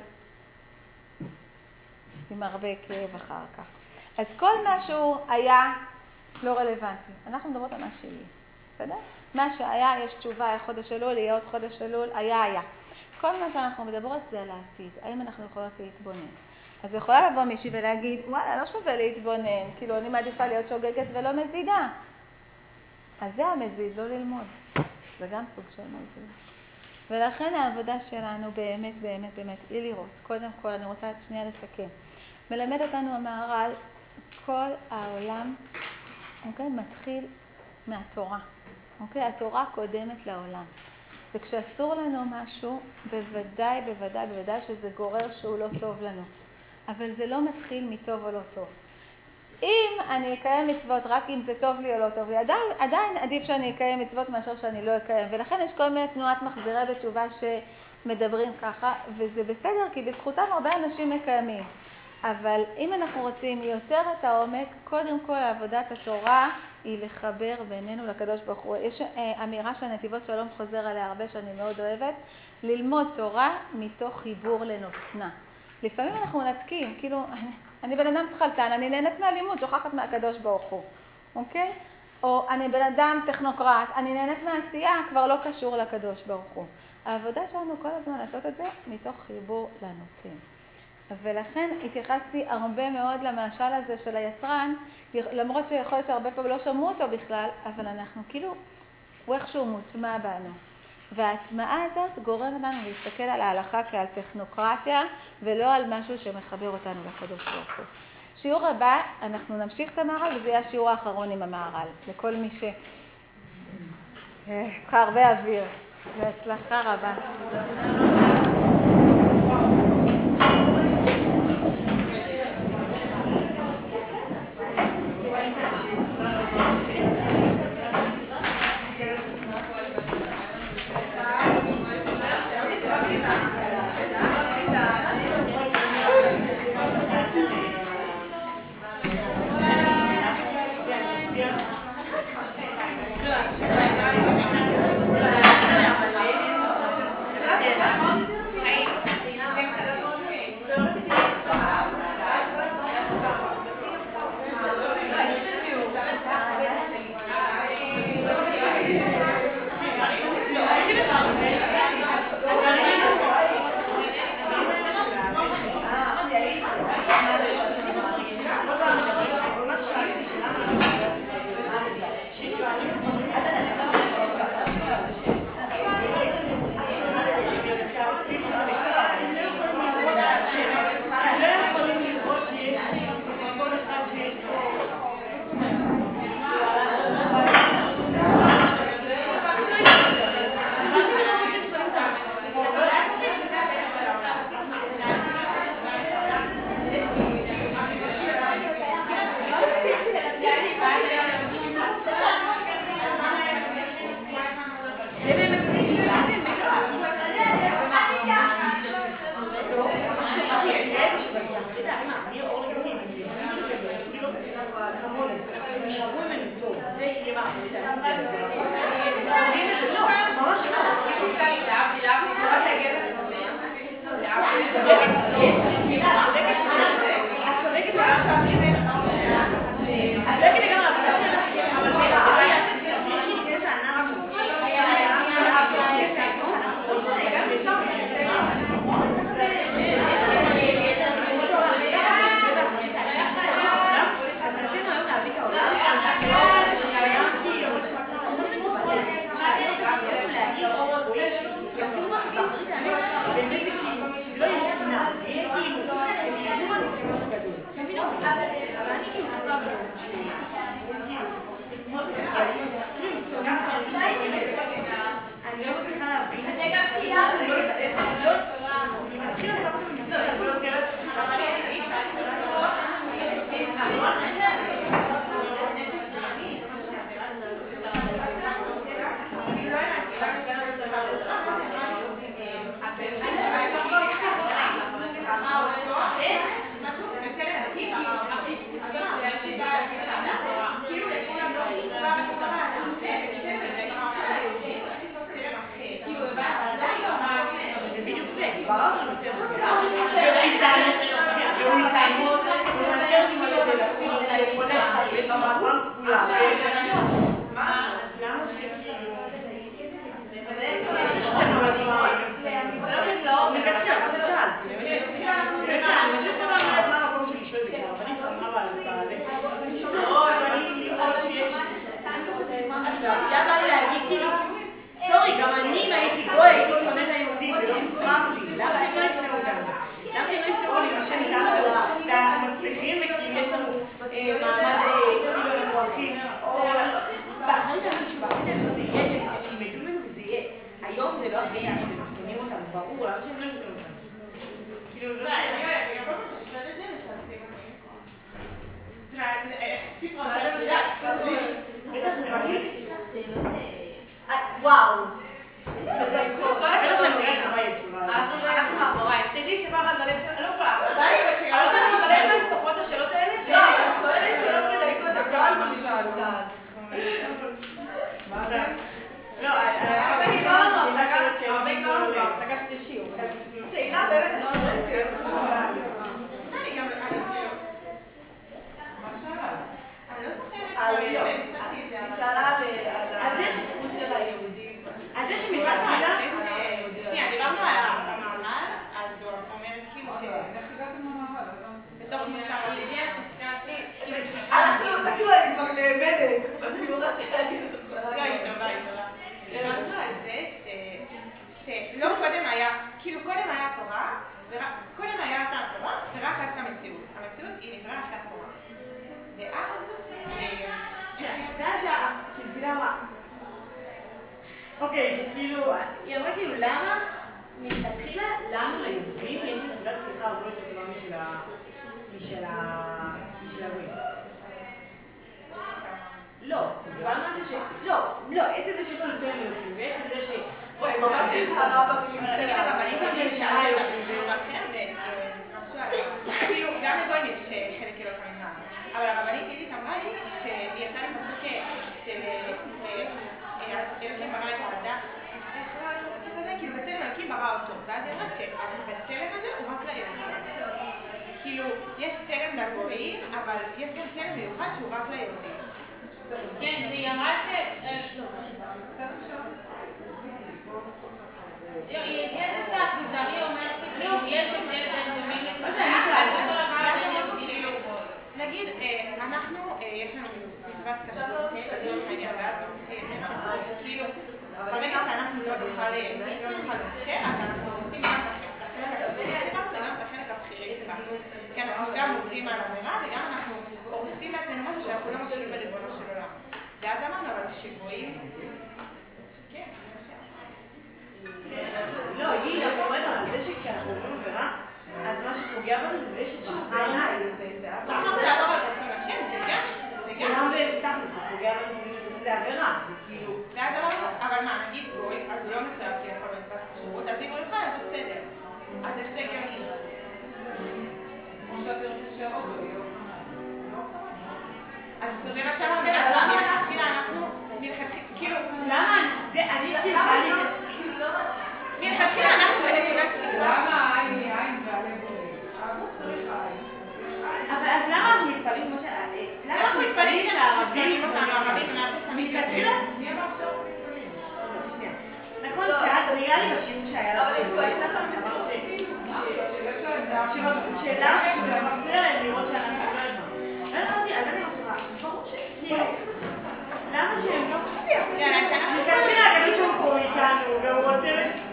עם הרבה כאב אחר כך. אז כל משהו היה לא רלוונטי. אנחנו מדברות על מה שיהיה, בסדר? מה שהיה, יש תשובה, היה חודש אלול, יהיה עוד חודש אלול, היה, היה. כל מה שאנחנו מדברות זה על העתיד. האם אנחנו יכולות להתבונן? אז יכולה לבוא מישהי ולהגיד, וואלה, לא שווה להתבונן, כאילו אני מעדיפה להיות שוגגת ולא מזידה. אז זה המזיד, לא ללמוד. זה גם סוג של מזיד. ולכן העבודה שלנו באמת, באמת, באמת, היא לראות. קודם כל, אני רוצה שנייה לסכם. מלמד אותנו המהר"ל, כל העולם, אוקיי, מתחיל מהתורה. אוקיי, התורה קודמת לעולם. וכשאסור לנו משהו, בוודאי, בוודאי, בוודאי שזה גורר שהוא לא טוב לנו. אבל זה לא מתחיל מטוב או לא טוב. אם אני אקיים מצוות רק אם זה טוב לי או לא טוב לי, עדיין, עדיין עדיף שאני אקיים מצוות מאשר שאני לא אקיים. ולכן יש כל מיני תנועת מחזירי בתשובה שמדברים ככה, וזה בסדר כי בזכותם הרבה אנשים מקיימים. אבל אם אנחנו רוצים יותר את העומק, קודם כל עבודת התורה היא לחבר בינינו לקדוש ברוך הוא. יש אמירה של נתיבות שלום חוזר עליה הרבה שאני מאוד אוהבת, ללמוד תורה מתוך חיבור לנותנה. לפעמים אנחנו נתקים, כאילו, אני, אני בן אדם שחלטן, אני נהנית מהלימוד, שוכחת מהקדוש ברוך הוא, אוקיי? או אני בן אדם טכנוקרט, אני נהנית מהעשייה, כבר לא קשור לקדוש ברוך הוא. העבודה שלנו כל הזמן לעשות את זה מתוך חיבור לנותן. ולכן התייחסתי הרבה מאוד למשל הזה של היצרן, למרות שיכול להיות שהרבה פעמים לא שמעו אותו בכלל, אבל אנחנו כאילו, הוא איכשהו מוטמע בנו. וההטמעה הזאת גורם לנו להסתכל על ההלכה כעל טכנוקרטיה, ולא על משהו שמחבר אותנו לקדוש ברוך הוא. שיעור הבא, אנחנו נמשיך את המהר"ל, וזה יהיה השיעור האחרון עם המהר"ל, לכל מי ש... צריכה הרבה אוויר, והצלחה רבה. לא, עכשיו, היה בא לי להגיד כאילו, סורי, גם אני אם הייתי גוי, הייתי שונא את היהודים, זה לא מוכרח לי. למה שהם לא ישנאו אותנו? למה שהם לא יסתכלו לי מה שנתנו ואנחנו מצליחים וכאילו יש לנו מעמד כאילו אנחנו הולכים באחרית האנשים, באחרית האנשים זה יהיה שהם ידעו לנו וזה יהיה. היום זה לא הקטע שהם שונאים אותנו, ברור, למה שהם לא ישנאו אותנו? כאילו, לא שאלה. אני כל פעם ששואלת את זה משעשעים אותי. סיפרה אותי. בטח זה מרגיש. וואו. אנחנו מאחוריי. תדעי שפעם אחת בלב שלו, לא פעם, אבל אנחנו בלב שלנו פחות השאלות האלה, כל מיני שאלות מדליקות הקהל למשל. מה זה? לא, הרבה דיברנו, הרבה דיברנו בהפסקה של שיעור. שאלה באמת השאלות. אני גם, אני כאילו... מה שאלה? אני לא זוכרת על שאני לא. שאלתי את זה, היא אבל... שאלה על על זה ש- הזכות של היהודים. על זה שמיכל שאלה? שנייה, דיברנו על המעמד, אז הוא אומרת כאילו ש... איך הגעתם למעמד? לא הבנתי. בתוך מה שאמרתי. הגיעה פסקה כאילו אנחנו תקלו, אני כבר נאמדת. בדיבורה שאני לא, היא טובה, היא טובה. דיברנו על זה שלא קודם היה, כאילו קודם היה תורה, קודם היה את התורה ורק אז המציאות. המציאות היא נבראה אחרי התורה. ואז... ואז שהתפילה אמרה. אוקיי, שכאילו, היא אמרה כאילו למה, מלכתחילה, לנו ליהודים יש נקודת פתיחה הרבה יותר טובה משל ה... משל ה... משל הגויים. לא, דיברנו על זה ש... לא, לא, עצם זה שיש לנו יותר מיעוטים, ועצם זה ש... וואי, ממש נזהרה במילים אבל נגיד שלה. הרבנית גם שאלה אותה בשיעור אחר, ומשהו עליו. כאילו, גם לגויים יש חלק אלו כמובן. אבל הרבנית עידית אמרה לי שהיא יצאה לפסוק של אלוקים ברא את האדם. איך לא היה פסוק כזה? כאילו, בצלם אלוקים ברא אותו. ואז היא אמרה שבצלם הזה הוא רק ליהודים. כאילו, יש צלם לגויים, אבל יש גם צלם מיוחד שהוא רק ליהודים. כן, והיא אמרה ש... היא הגיעה קצת, לצערי אומרת שכאילו יש הבדל בין דומים לצערי, זה אותו דבר בין יהודים לגוי. נגיד, אנחנו, יש לנו מצוות כשרות, לצורך העניין, ואז כאילו, ברגע שאנחנו לא נוכל להכשר, אז אנחנו עושים גם את החלק הבכירי שלנו וגם את החלק הבכירי שלנו. כי אנחנו גם עוברים על עבירה וגם אנחנו הורסים לעצמנו משהו שאנחנו לא מכירים בריבונו של עולם. ואז אמרנו, אבל כשגויים, כן, לא, היא לא אומרת על זה שכשאנחנו עוברים עבירה, אז מה שפוגע בנו זה יש את שוב בעיניי זה... צריך גם לעבור על רצון השם, זה גם, זה גם. גם בתכל'ס, זה פוגע בנו כאילו שזה עושה עבירה, זה כאילו... ואז אמרנו, אבל מה, נגיד גוי, אז הוא לא מחויב כביכול במצוות כשרות, אז אם הוא יוכל, אז הוא בסדר. אז איך זה הגיוני? כמו שאת תרצה שירות לו, יהיה אופניים. לא אז זה מה שאמרנו, אנחנו מלכתחילה, אנחנו מלכתחילה, כאילו... למה? זה, אני כאילו... מלכתחילה אנחנו בנקודת פתיחה. למה העין היא עין והלב הוא לב? הגוף צריך עין. אבל אז למה אנחנו מתפלאים כמו ש... למה אנחנו מתפלאים שהערבים... אותנו, הערבים, אנחנו שמים מלכתחילה? מי אמר שאנחנו מתפלאים? שנייה. נכון שאת, נראה לי בשיעור שהיה לך... אבל הם טועים לך. אמרת ש... שיש להם דעה. שאלה שזה מפריע להם לראות שאנחנו לא הבנו. אז אמרתי, אז אני אמרתי, ברור שכאילו... למה שהם לא... יאללה, שאנחנו... מלכתחילה הקדוש ברוך הוא איתנו, והוא רוצה...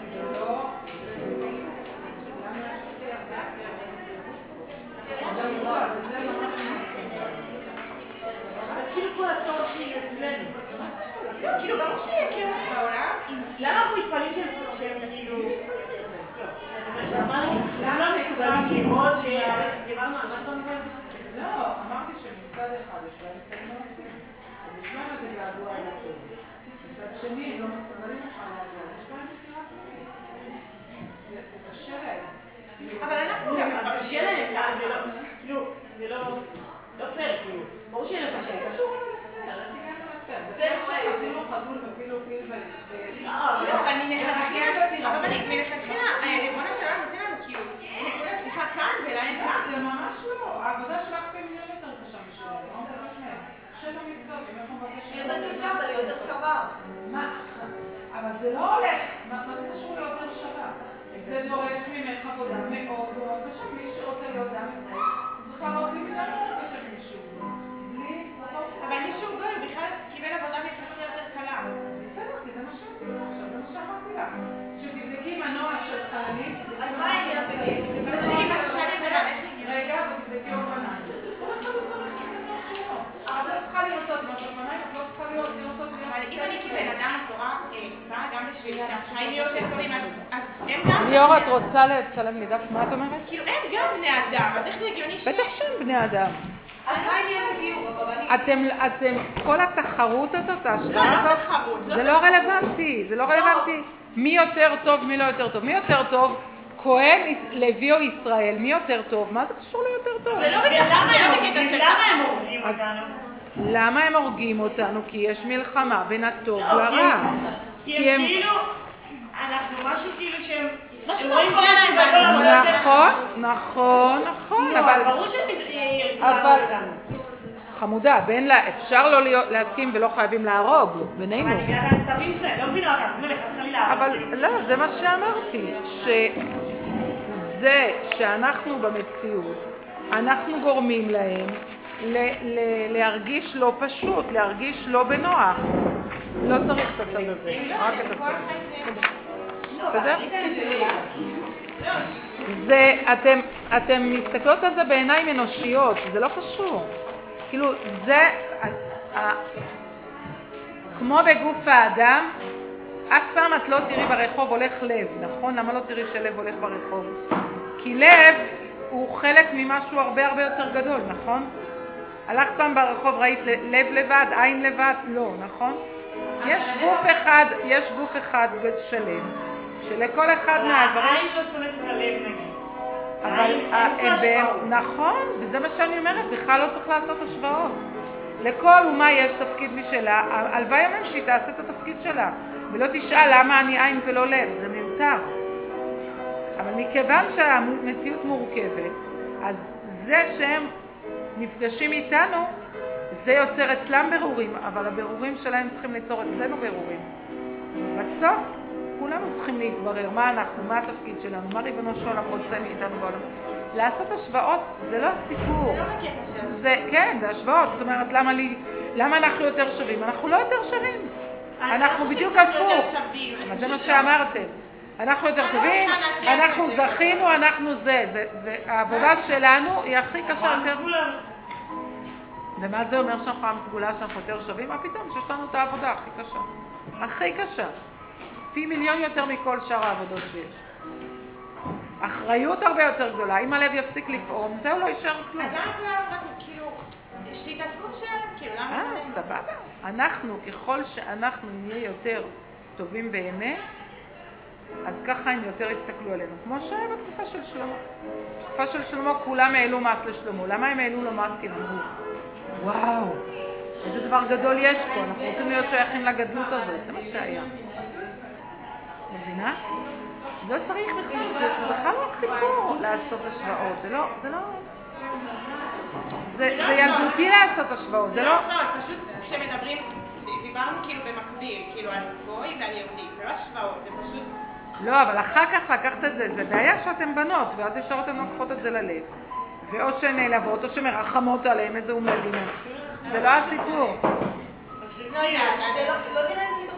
אז כאילו כל הצורך שלי אצלנו. כאילו, ברור שיהיה כאוס בעולם. למה אנחנו מתפלאים שהם כאילו... למה לא מסוגלים לראות שדיברנו על מה שאתה אומר? לא, אמרתי שמצד אחד יש להם קטעים מעשים. אז יש להם איזה געגוע אל הטוב. מצד שני, הם לא מסוגלים לך להגיע. יש להם בחירה פנימית. זה קשה להם. אבל אנחנו גם... אבל קשה להם, זה לא... כאילו, זה לא... לא פייר, כאילו. ברור שאין לך קשה. זה קשור לפייר, איך הגענו לפייר? זה כמו שחזינו חתול ופילו פיל ו... לא, אבל מלכתחילה, אבל מלכתחילה, ריבונו של עולם נותן לנו כאילו, נקודת פתיחה כאן ולהם כאן. זה ממש לא. העבודה שלך כמיליון יותר קשה בשבילי. לא מדברת מהם. קשה במצוות, אם איך הוא מבקש... היא יותר קשה, אבל היא יותר שווה. מה? אבל זה לא הולך. מה זה קשור ליותר שווה? זה דורש ממך עבודה מאוד מאוד קשה. מי שרוצה להיות דם יפה, צריך לעבוד מיליון יותר קשה ממישהו. בלי פרופורציה. אבל מישהו גוי בכלל קיבל עבודה מלכתחילה יותר קלה. החיים יהיו יותר טובים, אז הם גם... ליאור, את רוצה לצלם לי דף? מה את אומרת? כאילו, הם גם בני אדם, אז איך זה הגיוני ש... בטח שהם בני אדם. אז מה אם הם הגיעו? אתם, אתם, כל התחרות הזאת, ההשוואה לא הזאת, תחרות, זה לא רלוונטי, זה לא רלוונטי. מי יותר טוב, מי לא יותר טוב. מי יותר טוב? כהן, לוי או ישראל, מי יותר טוב? מה זה קשור ליותר טוב? זה לא בקטע של... למה הם הורגים אותנו? למה הם הורגים אותנו? כי יש מלחמה בין הטוב לרע. כי הם כאילו, אנחנו משהו כאילו שהם... משהו מאחורי להם. נכון, נכון, נכון, אבל... ברור שהם... אבל... חמודה, בין לה, אפשר לא להסכים ולא חייבים להרוג, בינינו. אני יודעת, תבין זה, לא מבינה אותם, זה מלך, חסר לי להרוג. אבל לא, זה מה שאמרתי, שזה שאנחנו במציאות, אנחנו גורמים להם להרגיש לא פשוט, להרגיש לא בנוח. לא צריך את הצד הזה, רק את הצד. בסדר? זה, אתם, אתם מסתכלות על זה בעיניים אנושיות, זה לא קשור. כאילו, זה, כמו בגוף האדם, אף פעם את לא תראי ברחוב הולך לב, נכון? למה לא תראי שלב הולך ברחוב? כי לב הוא חלק ממשהו הרבה הרבה יותר גדול, נכון? הלכת פעם ברחוב, ראית לב לבד, עין לבד? לא, נכון? יש גוף אחד, יש גוף אחד שלם, שלכל אחד מהדברים... העין לא שונאת את הלב נגיד. אבל הם נכון, וזה מה שאני אומרת, בכלל לא צריך לעשות השוואות. לכל אומה יש תפקיד משלה, הלוואי ימים שהיא תעשה את התפקיד שלה, ולא תשאל למה אני עין ולא לב, זה מיותר. אבל מכיוון שהמציאות מורכבת, אז זה שהם נפגשים איתנו, זה יוצר אצלם ברורים, אבל הבירורים שלהם צריכים ליצור אצלנו בירורים. בסוף, כולנו צריכים להתברר מה אנחנו, מה התפקיד שלנו, מה ריבונו של עולם רוצה מאיתנו בעולם. לעשות השוואות זה לא הסיפור. זה לא בקטע של... זה, כן, זה השוואות. זאת אומרת, למה, לי, למה אנחנו יותר שווים? אנחנו לא יותר שווים. אנחנו בדיוק הפוך. אבל זה מה שאמרתם. אנחנו יותר טובים, אנחנו זכינו, אנחנו זה. והעבודה שלנו היא הכי קשה יותר. ומה זה אומר שאנחנו עם סגולה שאנחנו יותר שווים? מה פתאום? שיש לנו את העבודה הכי קשה. הכי קשה. פי מיליון יותר מכל שאר העבודות שיש. אחריות הרבה יותר גדולה. אם הלב יפסיק לפעום, זהו לא יישאר כלום. אז למה כולם רק כאילו, שיתעסקו שלהם? כאילו, למה אה, זה... סבבה. אנחנו, ככל שאנחנו נהיה יותר טובים באמת, אז ככה הם יותר יסתכלו עלינו. כמו שהיה בתקופה של שלמה. בתקופה של שלמה כולם העלו מס לשלמה. למה הם העלו לו מס? כי הם אמרו, וואו, איזה דבר גדול יש פה. אנחנו רוצים להיות שייכים לגדלות הזאת. זה מה שהיה. מבינה? לא צריך בכלל, זה בכלל לא סיפור לעשות השוואות, זה לא, זה לא... זה ילדותי לעשות השוואות, זה לא... לא השוואות, פשוט כשמדברים, דיברנו כאילו במקביל, כאילו על גוי ועל יהודי, זה לא השוואות, זה פשוט... לא, אבל אחר כך לקחת את זה, זה בעיה שאתם בנות, ואז ישר אתן לוקחות את זה ללב. ואו שהן נעלבות, או שמרחמות עליהם, איזה אומללים. זה לא הסיפור. לא נראה כאילו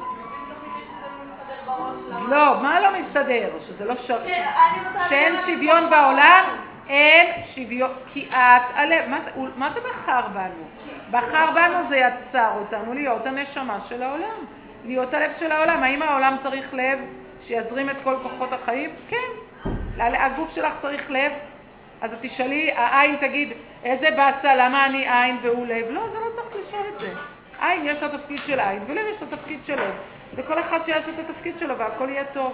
לא, מה לא מסתדר? שזה לא שווה. שאין שוויון בעולם, אין שוויון, כי את, הלב, מה זה בחר בנו? בחר בנו זה יצר אותנו להיות הנשמה של העולם, להיות הלב של העולם. האם העולם צריך לב שיזרים את כל כוחות החיים? כן. הגוף שלך צריך לב? אז תשאלי, העין תגיד, איזה באסה, למה אני עין והוא לב? לא, זה לא צריך לשאול את זה. עין יש לו תפקיד של עין, ולב יש לו תפקיד של לב. וכל אחד שיעשה את התפקיד שלו והכל יהיה טוב.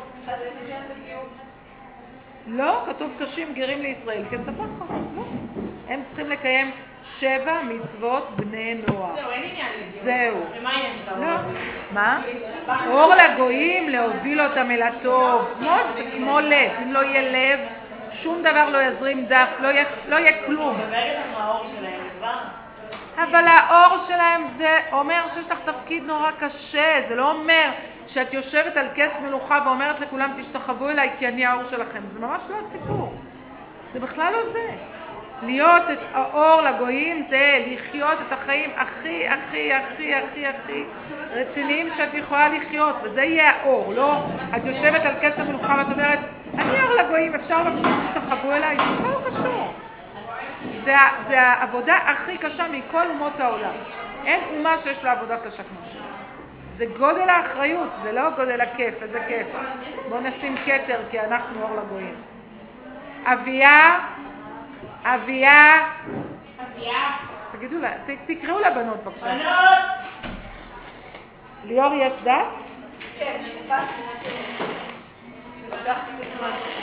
לא, כתוב קשים גרים לישראל כספחה. לא. הם צריכים לקיים שבע מצוות בני נוח. זהו, אין עניין לגיור. זהו. ומה העניין שאתה לא. אומר? מה? אור לגויים להוביל אותם אל הטוב. כמו, כמו לב. אם לא יהיה לב, שום דבר לא יזרים דף, לא יהיה, לא יהיה כלום. מדברת לך מהאור שלהם כבר? אבל האור שלהם זה אומר שיש לך תפקיד נורא קשה, זה לא אומר שאת יושבת על כס מלוכה ואומרת לכולם תשתחוו אליי כי אני האור שלכם, זה ממש לא הסיפור, זה בכלל לא זה. להיות את האור לגויים זה לחיות את החיים הכי הכי הכי הכי הכי רציניים שאת יכולה לחיות, וזה יהיה האור, לא את יושבת על כס המלוכה ואת אומרת אני אור לגויים, אפשר לא תשתחוו אליי, זה לא קשור. זה, זה העבודה הכי קשה מכל אומות העולם. אין אומה שיש לה עבודה קשה כמו שלה. זה גודל האחריות, זה לא גודל הכיף, איזה כיף. בואו נשים כתר כי אנחנו אור לגויים. אביה, אביה, אביה. תגידו לה, ת, תקראו לבנות בבקשה. בנות! ליאור יש דף? כן, חיפשתי, רק לקחתי את הזמן.